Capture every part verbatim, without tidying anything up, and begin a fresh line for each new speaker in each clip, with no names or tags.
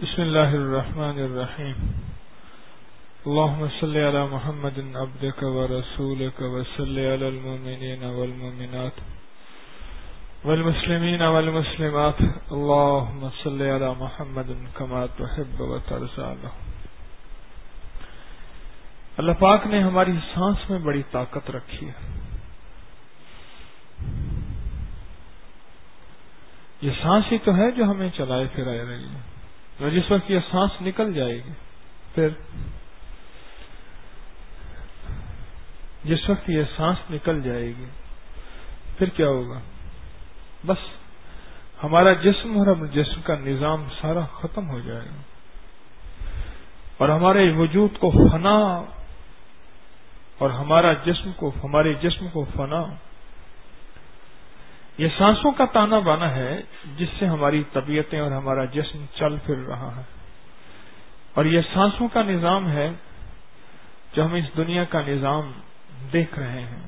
بسم اللہ الرحمن الرحیم اللهم صل علی محمد عبدک ورسولک وصل علی المؤمنین والمؤمنات والمسلمین والمسلمات اللهم صل علی محمد کما تحب وترضى. اللہ پاک نے ہماری سانس میں بڑی طاقت رکھی ہے. یہ سانس ہی تو ہے جو ہمیں چلائے پھرائے رہی ہے. اور جس وقت یہ سانس نکل جائے گی پھر جس وقت یہ سانس نکل جائے گی پھر کیا ہوگا؟ بس ہمارا جسم اور ہم جسم کا نظام سارا ختم ہو جائے گا اور ہمارے وجود کو فنا اور ہمارا جسم کو ہمارے جسم کو فنا. یہ سانسوں کا تانا بانا ہے جس سے ہماری طبیعتیں اور ہمارا جسم چل پھر رہا ہے. اور یہ سانسوں کا نظام ہے جو ہم اس دنیا کا نظام دیکھ رہے ہیں.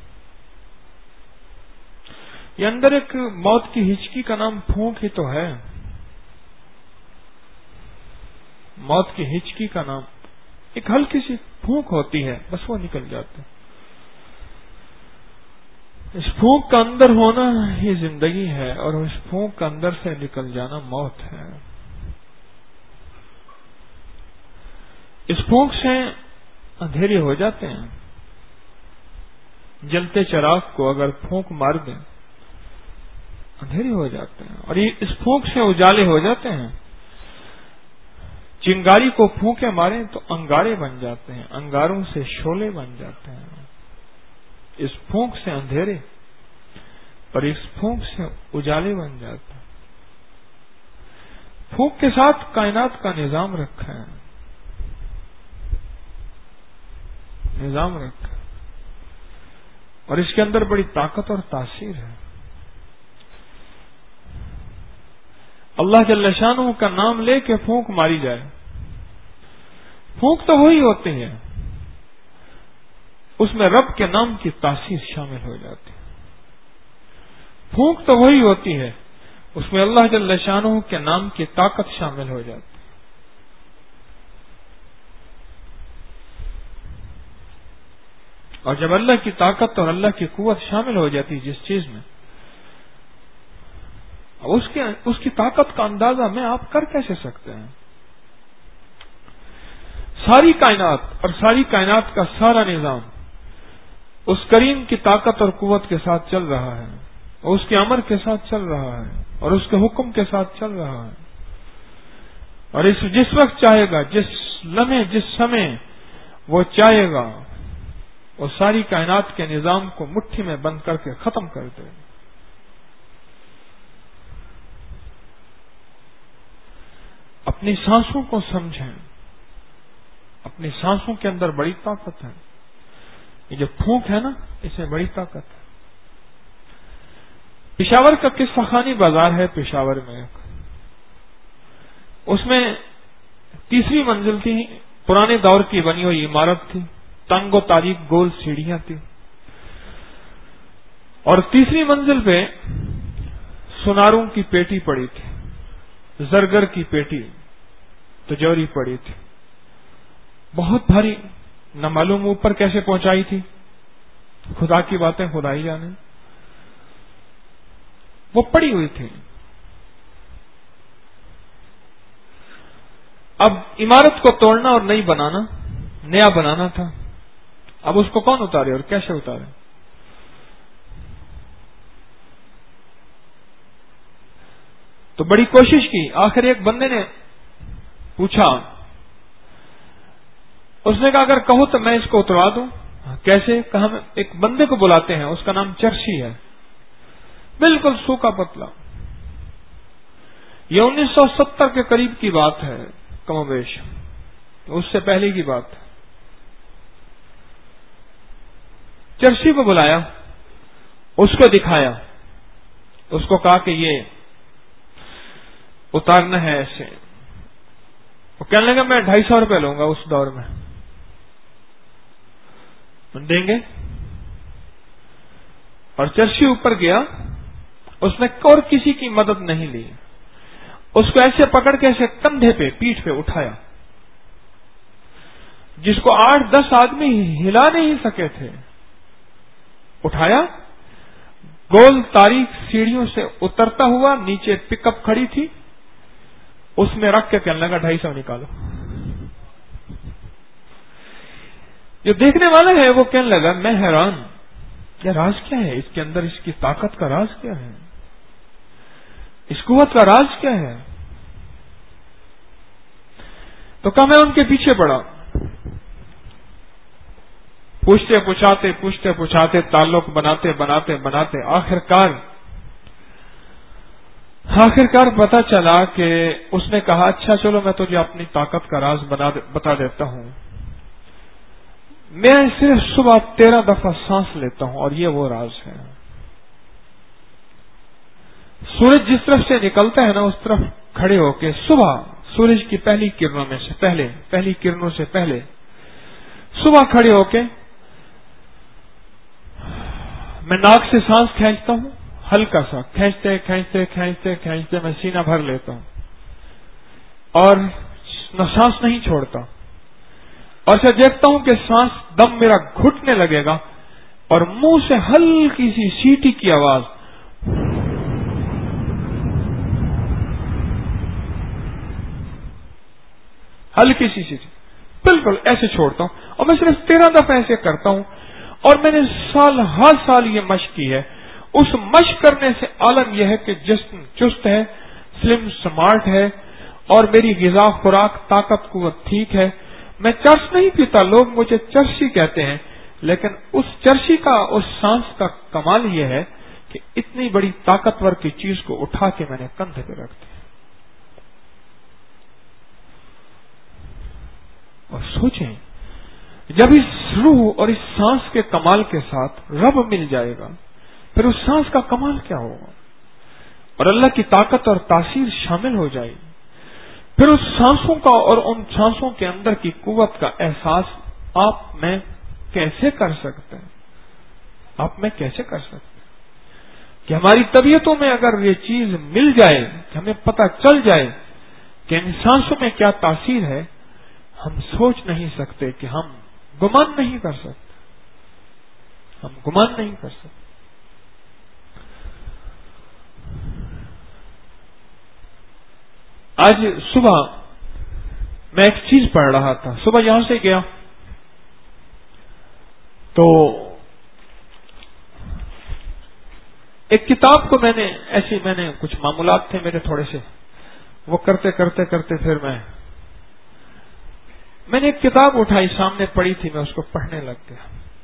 یہ اندر ایک موت کی ہچکی کا نام پھونک ہی تو ہے. موت کی ہچکی کا نام ایک ہلکی سی پھونک ہوتی ہے، بس وہ نکل جاتے. اس پھونک کا اندر ہونا ہی زندگی ہے اور اس پھونک کا اندر سے نکل جانا موت ہے. اس پھونک سے اندھیرے ہو جاتے ہیں. جلتے چراغ کو اگر پھونک مار دیں اندھیرے ہو جاتے ہیں اور یہ اس پھونک سے اجالے ہو جاتے ہیں. چنگاری کو پھونکے ماریں تو انگارے بن جاتے ہیں، انگاروں سے شعلے بن جاتے ہیں. اس پھونک سے اندھیرے اور اس پھونک سے اجالے بن جاتے ہیں. پھونک کے ساتھ کائنات کا نظام رکھا ہے، نظام رکھا ہے اور اس کے اندر بڑی طاقت اور تاثیر ہے. اللہ جل شانہ کا نام لے کے پھونک ماری جائے. پھونک تو وہی ہوتی ہے، اس میں رب کے نام کی تاثیر شامل ہو جاتی ہے. پھونک تو وہی ہوتی ہے، اس میں اللہ جل شانہ کے نام کی طاقت شامل ہو جاتی ہے. اور جب اللہ کی طاقت اور اللہ کی قوت شامل ہو جاتی ہے جس چیز میں، اس کے اس کی طاقت کا اندازہ میں آپ کر کیسے سکتے ہیں؟ ساری کائنات اور ساری کائنات کا سارا نظام اس کریم کی طاقت اور قوت کے ساتھ چل رہا ہے اور اس کے امر کے ساتھ چل رہا ہے اور اس کے حکم کے ساتھ چل رہا ہے. اور اس جس وقت چاہے گا، جس لمحے جس سمے وہ چاہے گا، وہ ساری کائنات کے نظام کو مٹھی میں بند کر کے ختم کر دے گا. اپنی سانسوں کو سمجھیں. اپنی سانسوں کے اندر بڑی طاقت ہے. یہ جو پھونک ہے نا، اس میں بڑی طاقت ہے. پشاور کا قصہ خانی بازار ہے پشاور میں، اس میں تیسری منزل تھی. پرانے دور کی بنی ہوئی عمارت تھی، تنگ و تاریک گول سیڑھیاں تھی اور تیسری منزل پہ سناروں کی پیٹی پڑی تھی، زرگر کی پیٹی تجوری پڑی تھی. بہت بھاری، نہ معلوم اوپر کیسے پہنچائی تھی، خدا کی باتیں خدا ہی جانے. وہ پڑی ہوئی تھی. اب عمارت کو توڑنا اور نئی بنانا، نیا بنانا تھا. اب اس کو کون اتارے اور کیسے اتارے؟ تو بڑی کوشش کی. آخر ایک بندے نے پوچھا، اس نے کہا اگر کہو تو میں اس کو اتروا دوں. کیسے؟ کہا ہم ایک بندے کو بلاتے ہیں، اس کا نام چرسی ہے، بالکل سوکھا پتلا. یہ انیس سو ستر کے قریب کی بات ہے، کم و بیش اس سے پہلے کی بات. چرسی کو بلایا، اس کو دکھایا، اس کو کہا کہ یہ اتارنا ہے ایسے. وہ کہنے لگا میں ڈھائی سو روپے لوں گا. اس دور میں دیں گے. اور چرسی اوپر گیا، اس نے اور کسی کی مدد نہیں لی. اس کو ایسے پکڑ کے ایسے کندھے پہ پیٹھ پہ اٹھایا، جس کو آٹھ دس آدمی ہلا نہیں سکے تھے، اٹھایا، گول تاریخ سیڑھیوں سے اترتا ہوا، نیچے پک اپ کھڑی تھی، اس میں رکھ کے کہنے لگا ڈھائی سو نکالو۔ جو دیکھنے والا ہے وہ کہنے لگا میں حیران، یہ راز کیا ہے اس کے اندر، اس کی طاقت کا راز کیا ہے، اس قوت کا راز کیا ہے؟ تو کہا میں ان کے پیچھے پڑا، پوچھتے پوچھاتے پوچھتے پوچھاتے تعلق بناتے بناتے بناتے آخر کار آخر کار پتا چلا کہ اس نے کہا اچھا چلو میں تجھے اپنی طاقت کا راز بتا دیتا ہوں، میں صرف صبح تیرہ دفعہ سانس لیتا ہوں اور یہ وہ راز ہے۔ سورج جس طرف سے نکلتا ہے نا اس طرف کھڑے ہو کے صبح سورج کی پہلی کرنوں میں سے پہلے پہلی کرنوں سے پہلے صبح کھڑے ہو کے میں ناک سے سانس کھینچتا ہوں، ہلکا سا کھینچتے کھینچتے کھینچتے کھینچتے میں سینہ بھر لیتا ہوں اور سانس نہیں چھوڑتا، اور سے دیکھتا ہوں کہ سانس دم میرا گھٹنے لگے گا اور منہ سے ہلکی سی سیٹی کی آواز، ہلکی سی سیٹی بالکل ایسے چھوڑتا ہوں، اور میں صرف تیرہ دفعہ ایسے کرتا ہوں، اور میں نے سال ہر سال یہ مشق کی ہے۔ اس مشق کرنے سے عالم یہ ہے کہ جسم چست ہے، سلم سمارٹ ہے، اور میری غذا خوراک طاقت قوت ٹھیک ہے۔ میں چرس نہیں پیتا، لوگ مجھے چرسی کہتے ہیں، لیکن اس چرسی کا اس سانس کا کمال یہ ہے کہ اتنی بڑی طاقتور کی چیز کو اٹھا کے میں نے کندھے پہ رکھ دیا۔ اور سوچیں جب اس روح اور اس سانس کے کمال کے ساتھ رب مل جائے گا پھر اس سانس کا کمال کیا ہوگا، اور اللہ کی طاقت اور تاثیر شامل ہو جائے گی، پھر اس سانسوں کا اور ان سانسوں کے اندر کی قوت کا احساس آپ میں کیسے کر سکتے ہیں؟ آپ میں کیسے کر سکتے ہیں کہ ہماری طبیعتوں میں اگر یہ چیز مل جائے کہ ہمیں پتہ چل جائے کہ ان سانسوں میں کیا تاثیر ہے، ہم سوچ نہیں سکتے کہ ہم گمان نہیں کر سکتے، ہم گمان نہیں کر سکتے۔ آج صبح میں ایک چیز پڑھ رہا تھا، صبح یہاں سے گیا تو ایک کتاب کو میں نے ایسی میں نے کچھ معمولات تھے میرے تھوڑے سے، وہ کرتے کرتے کرتے پھر میں میں نے ایک کتاب اٹھائی، سامنے پڑی تھی، میں اس کو پڑھنے لگ گیا۔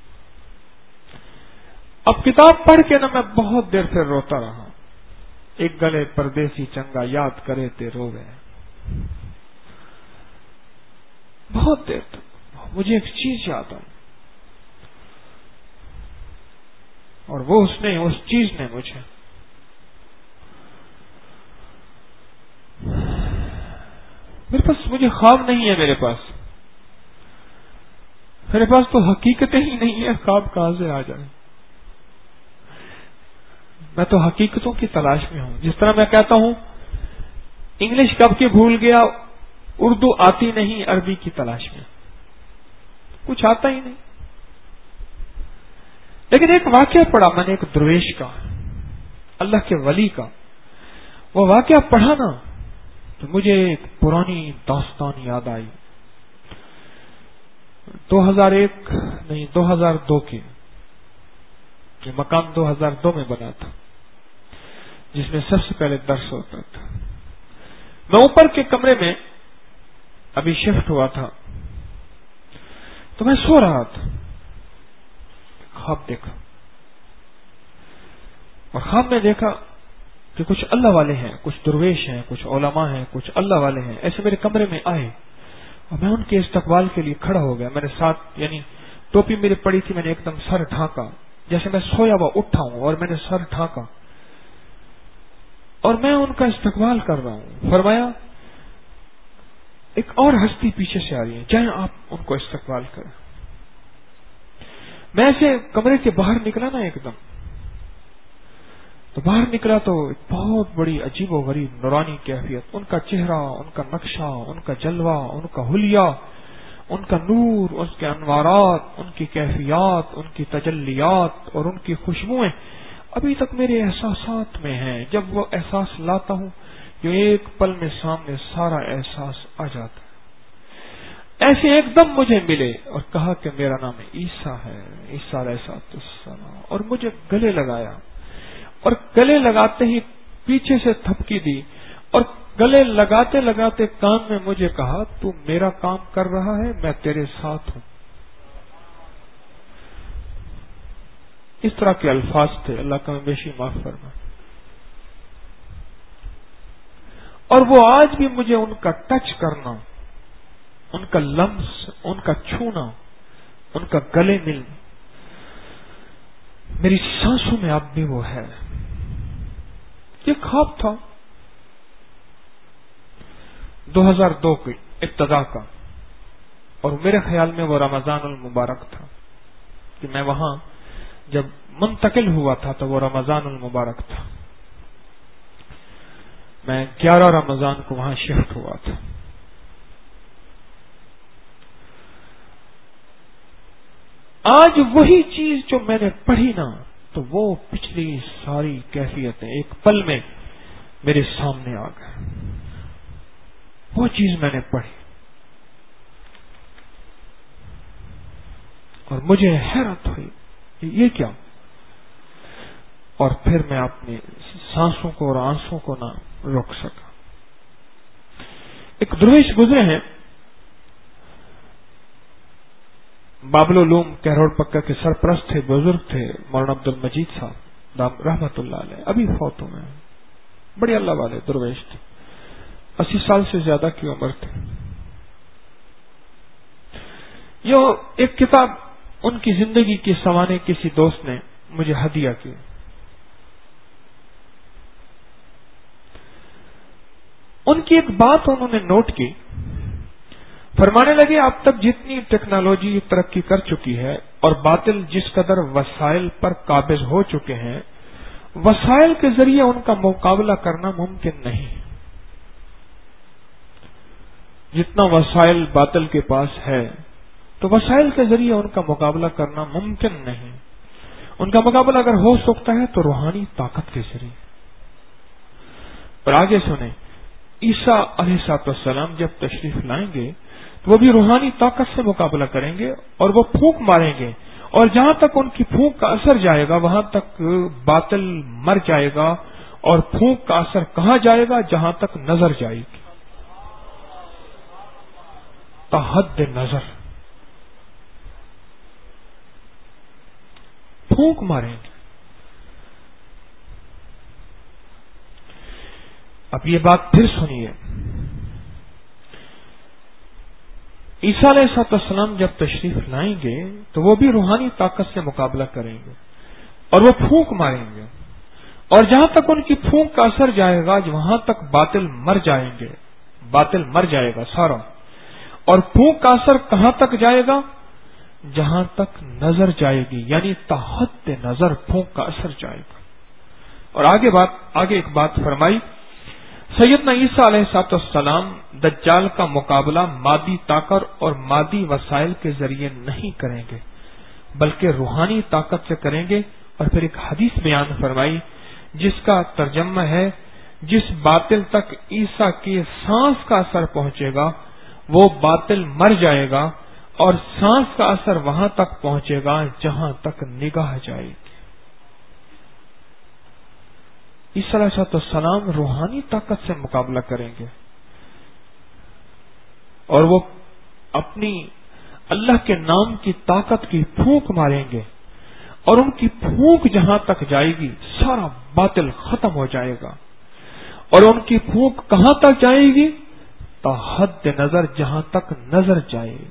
اب کتاب پڑھ کے نا میں بہت دیر پھر روتا رہا۔ ایک گلے پردیسی چنگا یاد کرے تے رووے، بہت دیر تک مجھے ایک چیز یاد آئی، اور وہ اس نے اس چیز نے مجھے میرے پاس مجھے خواب نہیں ہے، میرے پاس میرے پاس تو حقیقتیں ہی نہیں ہے، خواب کہاں سے آ جائے؟ میں تو حقیقتوں کی تلاش میں ہوں۔ جس طرح میں کہتا ہوں انگلش کب کے بھول گیا، اردو آتی نہیں، عربی کی تلاش میں، کچھ آتا ہی نہیں۔ لیکن ایک واقعہ پڑھا میں نے، ایک درویش کا، اللہ کے ولی کا، وہ واقعہ پڑھا نا تو مجھے ایک پرانی داستان یاد آئی، دو ہزار ایک نہیں دو ہزار دو کی، یہ مکان دو ہزار دو میں بنا تھا جس میں سب سے پہلے درس ہوتا تھا۔ میں اوپر کے کمرے میں ابھی شفٹ ہوا تھا تو میں سو رہا تھا، خواب دیکھا، اور خواب میں دیکھا کہ کچھ اللہ والے ہیں، کچھ درویش ہیں، کچھ علماء ہیں، کچھ اللہ والے ہیں، ایسے میرے کمرے میں آئے اور میں ان کے استقبال کے لیے کھڑا ہو گیا۔ میں نے ساتھ یعنی ٹوپی میری پڑی تھی، میں نے ایک دم سر ڈھانکا، جیسے میں سویا ہوا اٹھا ہوں اور میں نے سر ڈھانکا اور میں ان کا استقبال کر رہا ہوں۔ فرمایا ایک اور ہستی پیچھے سے آ رہی ہے، جائیں آپ ان کو استقبال کریں۔ میں ایسے کمرے کے باہر نکلا نا ایک دم، تو باہر نکلا تو ایک بہت بڑی عجیب و غریب نورانی کیفیت، ان کا چہرہ، ان کا نقشہ، ان کا جلوہ، ان کا حلیہ، ان کا نور، ان کے انوارات، ان کی کیفیات، ان کی تجلیات اور ان کی خوشبوئیں ابھی تک میرے احساسات میں ہیں۔ جب وہ احساس لاتا ہوں جو ایک پل میں سامنے سارا احساس آ جاتا ہے۔ ایسے ایک دم مجھے ملے اور کہا کہ میرا نام عیسیٰ ہے، عیسیٰ علیہ السلام، اور مجھے گلے لگایا، اور گلے لگاتے ہی پیچھے سے تھپکی دی، اور گلے لگاتے لگاتے کان میں مجھے کہا تو میرا کام کر رہا ہے، میں تیرے ساتھ ہوں۔ اس طرح کے الفاظ تھے، اللہ کا بیشی معاف فرما۔ اور وہ آج بھی مجھے ان کا ٹچ کرنا، ان کا لمس، ان کا چھونا، ان کا گلے ملنا، میری سانسوں میں اب بھی وہ ہے۔ یہ خواب تھا دو ہزار دو کی ابتدا کا، اور میرے خیال میں وہ رمضان المبارک تھا کہ میں وہاں جب منتقل ہوا تھا تو وہ رمضان المبارک تھا، میں گیارہ رمضان کو وہاں شفٹ ہوا تھا۔ آج وہی چیز جو میں نے پڑھی نا، تو وہ پچھلی ساری کیفیتیں ایک پل میں میرے سامنے آ گئے۔ وہ چیز میں نے پڑھی اور مجھے حیرت ہوئی کہ یہ کیا، اور پھر میں اپنی سانسوں کو اور آنسوں کو نہ روک سکا۔ ایک درویش گزرے ہیں، بابل علوم کہروڑ پکا کے سرپرست تھے، بزرگ تھے، مولانا عبد المجید صاحب دام رحمت اللہ علیہ، ابھی فوت ہوئے ہیں، بڑے اللہ والے درویش تھے، اسی سال سے زیادہ کی عمر تھی۔ یہ ایک کتاب ان کی زندگی کے سوانے کسی دوست نے مجھے ہدیہ کی۔ ان کی ایک بات انہوں نے نوٹ کی، فرمانے لگے اب تک جتنی ٹیکنالوجی ترقی کر چکی ہے اور باطل جس قدر وسائل پر قابض ہو چکے ہیں، وسائل کے ذریعے ان کا مقابلہ کرنا ممکن نہیں۔ جتنا وسائل باطل کے پاس ہے تو وسائل کے ذریعے ان کا مقابلہ کرنا ممکن نہیں۔ ان کا مقابلہ اگر ہو سکتا ہے تو روحانی طاقت کے ذریعے۔ اور آگے سنیں، عیسیٰ علیہ السلام جب تشریف لائیں گے تو وہ بھی روحانی طاقت سے مقابلہ کریں گے، اور وہ پھونک ماریں گے، اور جہاں تک ان کی پھونک کا اثر جائے گا وہاں تک باطل مر جائے گا، اور پھونک کا اثر کہاں جائے گا؟ جہاں تک نظر جائے گی، تحد نظر، پھونک ماریں گے۔ اب یہ بات پھر سنیے، عیسیٰ علیہ السلام جب تشریف لائیں گے تو وہ بھی روحانی طاقت سے مقابلہ کریں گے، اور وہ پھونک ماریں گے، اور جہاں تک ان کی پھونک کا اثر جائے گا وہاں تک باطل مر جائیں گے، باطل مر جائے گا سارا، اور پھونک کا اثر کہاں تک جائے گا؟ جہاں تک نظر جائے گی، یعنی تحت نظر پھونک کا اثر جائے گا۔ اور آگے بات آگے ایک بات فرمائی، سیدنا عیسیٰ علیہ السلام دجال کا مقابلہ مادی طاقت اور مادی وسائل کے ذریعے نہیں کریں گے بلکہ روحانی طاقت سے کریں گے۔ اور پھر ایک حدیث بیان فرمائی جس کا ترجمہ ہے، جس باطل تک عیسیٰ کی سانس کا اثر پہنچے گا وہ باطل مر جائے گا، اور سانس کا اثر وہاں تک پہنچے گا جہاں تک نگاہ جائے گی۔ عیسیٰ علیہ السلام روحانی طاقت سے مقابلہ کریں گے، اور وہ اپنی اللہ کے نام کی طاقت کی پھونک ماریں گے، اور ان کی پھونک جہاں تک جائے گی سارا باطل ختم ہو جائے گا، اور ان کی پھونک کہاں تک جائے گی؟ تحد نظر، جہاں تک نظر جائے گی۔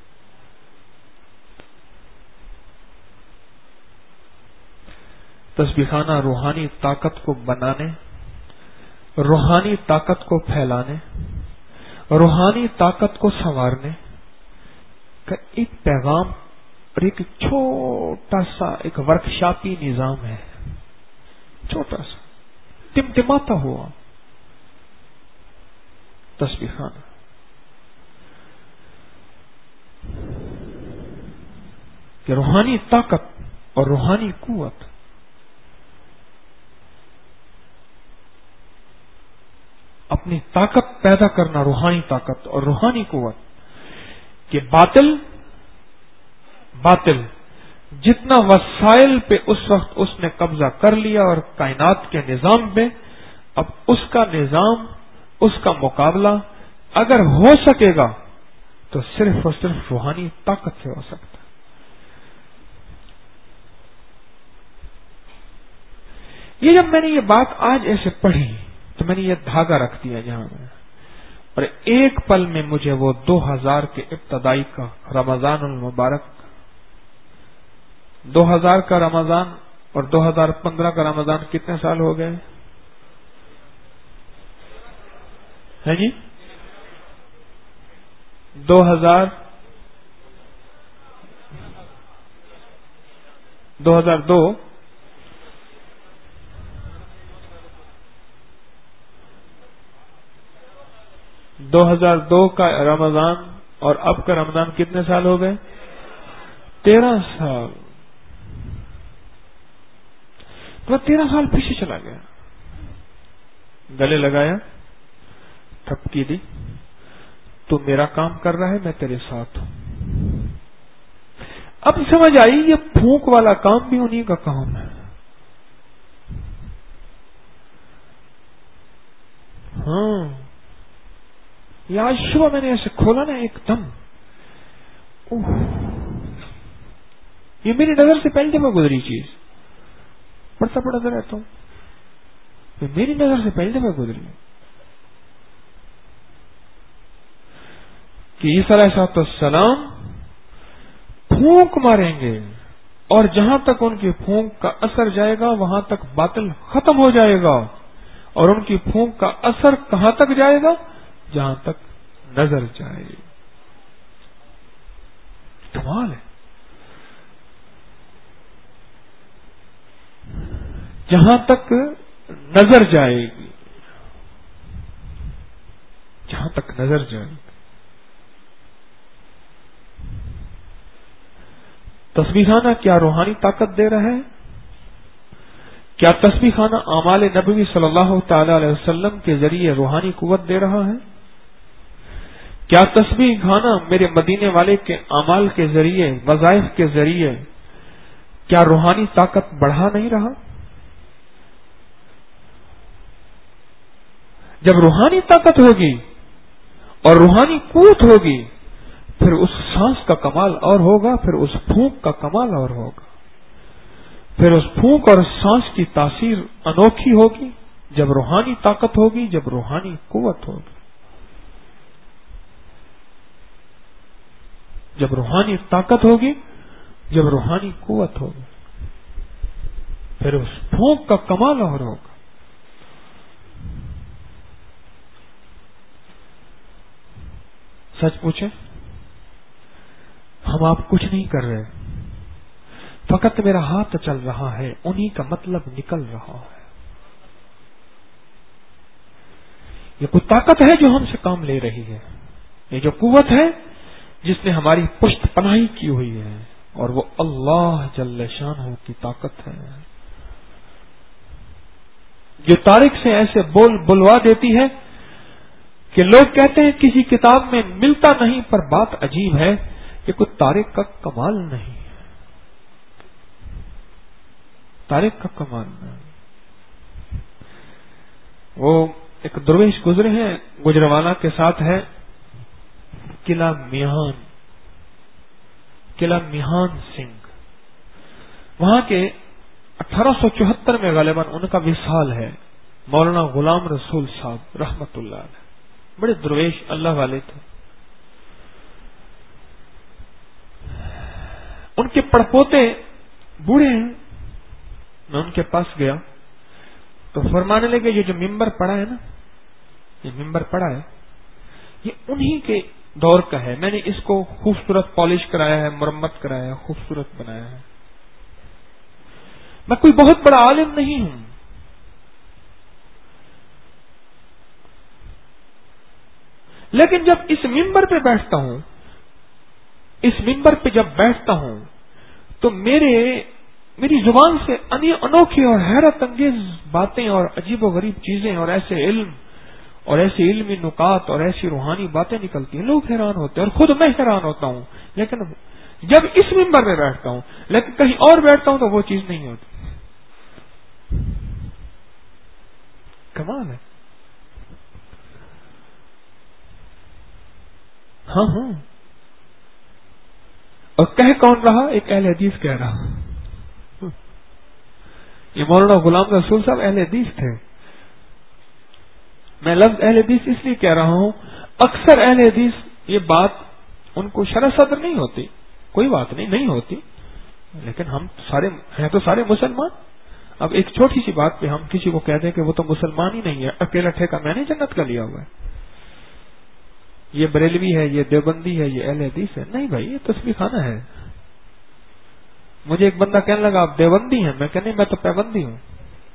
تسبیحانہ روحانی طاقت کو بنانے، روحانی طاقت کو پھیلانے، روحانی طاقت کو سنوارنے کا ایک پیغام اور ایک چھوٹا سا ایک ورکشاپی نظام ہے، چھوٹا سا ٹمٹماتا ہوا تسبیح خانہ. کہ روحانی طاقت اور روحانی قوت اپنی طاقت پیدا کرنا، روحانی طاقت اور روحانی قوت کہ باطل باطل جتنا وسائل پہ اس وقت اس نے قبضہ کر لیا اور کائنات کے نظام پہ، اب اس کا نظام، اس کا مقابلہ اگر ہو سکے گا تو صرف اور صرف روحانی طاقت سے ہو سکتا ہے. یہ جب میں نے یہ بات آج ایسے پڑھی تو میں نے یہ دھاگا رکھ دیا جہاں میں، اور ایک پل میں مجھے وہ دو ہزار کے ابتدائی کا رمضان المبارک، دو ہزار کا رمضان اور دو ہزار پندرہ کا رمضان کتنے سال ہو گئے ہیں جی؟ دو ہزار دو ہزار دو دو ہزار دو کا رمضان اور اب کا رمضان کتنے سال ہو گئے؟ تیرہ سال. تو تیرہ سال پیچھے چلا گیا. گلے لگایا، تھپکی دی، تو میرا کام کر رہا ہے، میں تیرے ساتھ ہوں. اب سمجھ آئی یہ پھونک والا کام بھی انہی کا کام ہے. ہاں، یہ آج صبح میں نے ایسے کھولا نا ایک دم، یہ میری نظر سے پہلی دفعہ گزری چیز، پڑھتا پڑھتا رہتا ہوں، یہ میری نظر سے پہلی دفعہ گزری کہ عیسیٰ علیہ السلام پھونک ماریں گے اور جہاں تک ان کی پھونک کا اثر جائے گا وہاں تک باطل ختم ہو جائے گا، اور ان کی پھونک کا اثر کہاں تک جائے گا؟ جہاں تک نظر جائے. کمال ہے. جہاں تک نظر جائے گی، جہاں تک نظر جائے گی. تسبیح خانہ کیا روحانی طاقت دے رہا ہے؟ کیا تسبیح خانہ اعمال نبوی صلی اللہ تعالی علیہ وسلم کے ذریعے روحانی قوت دے رہا ہے؟ کیا تسبیح خانہ میرے مدینے والے کے اعمال کے ذریعے، وظائف کے ذریعے کیا روحانی طاقت بڑھا نہیں رہا؟ جب روحانی طاقت ہوگی اور روحانی قوت ہوگی پھر اس سانس کا کمال اور ہوگا، پھر اس پھونک کا کمال اور ہوگا، پھر اس پھونک اور سانس کی تاثیر انوکھی ہوگی جب روحانی طاقت ہوگی، جب روحانی قوت ہوگی. جب روحانی طاقت ہوگی، جب روحانی قوت ہوگی، پھر اس پھونک کا کمال اور ہوگا. سچ پوچھیں، ہم آپ کچھ نہیں کر رہے، فقط میرا ہاتھ چل رہا ہے، انہی کا مطلب نکل رہا ہے. یہ کوئی طاقت ہے جو ہم سے کام لے رہی ہے، یہ جو قوت ہے جس نے ہماری پشت پناہی کی ہوئی ہے، اور وہ اللہ جل شانہ کی طاقت ہے جو طارق سے ایسے بول بلوا دیتی ہے کہ لوگ کہتے ہیں کسی کتاب میں ملتا نہیں، پر بات عجیب ہے کہ کوئی طارق کا کمال نہیں ہے، طارق کا کمال نہیں. وہ ایک درویش گزرے ہیں، گجروالا کے ساتھ ہے قلعہ میہان، قلعہ میہان سنگھ، وہاں کے اٹھارہ سو چوہتر میں غالباً ان کا وصال ہے. مولانا غلام رسول صاحب رحمت اللہ علیہ، بڑے درویش اللہ والے تھے. ان کے پڑپوتے بوڑھے ہیں. میں ان کے پاس گیا تو فرمانے لگے یہ جو ممبر پڑا ہے نا، یہ ممبر پڑا ہے یہ انہی کے دور کا ہے، میں نے اس کو خوبصورت پالش کرایا ہے، مرمت کرایا ہے، خوبصورت بنایا ہے. میں کوئی بہت بڑا عالم نہیں ہوں، لیکن جب اس منبر پہ بیٹھتا ہوں اس منبر پہ جب بیٹھتا ہوں تو میرے میری زبان سے انوکھی اور حیرت انگیز باتیں اور عجیب و غریب چیزیں اور ایسے علم اور ایسے علمی نکات اور ایسی روحانی باتیں نکلتی ہیں. لوگ حیران ہوتے ہیں اور خود میں حیران ہوتا ہوں. لیکن جب اس منبر میں بیٹھتا ہوں لیکن کہیں اور بیٹھتا ہوں تو وہ چیز نہیں ہوتی. کمال ہے. ہاں ہاں. اور کہہ کون رہا؟ ایک اہل حدیث کہہ رہا. یہ مولانا غلام رسول صاحب اہل حدیث تھے. میں لفظ اہل حدیث اس لیے کہہ رہا ہوں اکثر اہل حدیث یہ بات ان کو شرح صدر نہیں ہوتی. کوئی بات نہیں نہیں ہوتی لیکن ہم سارے ہیں تو سارے مسلمان. اب ایک چھوٹی سی بات پہ ہم کسی کو کہہ دیں کہ وہ تو مسلمان ہی نہیں ہے, اکیلا ٹھیکہ میں نے جنت کا لیا ہوا ہے, یہ بریلوی ہے, یہ دیوبندی ہے, یہ اہل حدیث ہے. نہیں بھائی, یہ تسبیح خانہ ہے. مجھے ایک بندہ کہنے لگا آپ دیوبندی ہیں. میں کہنے میں تو پیوندی ہوں.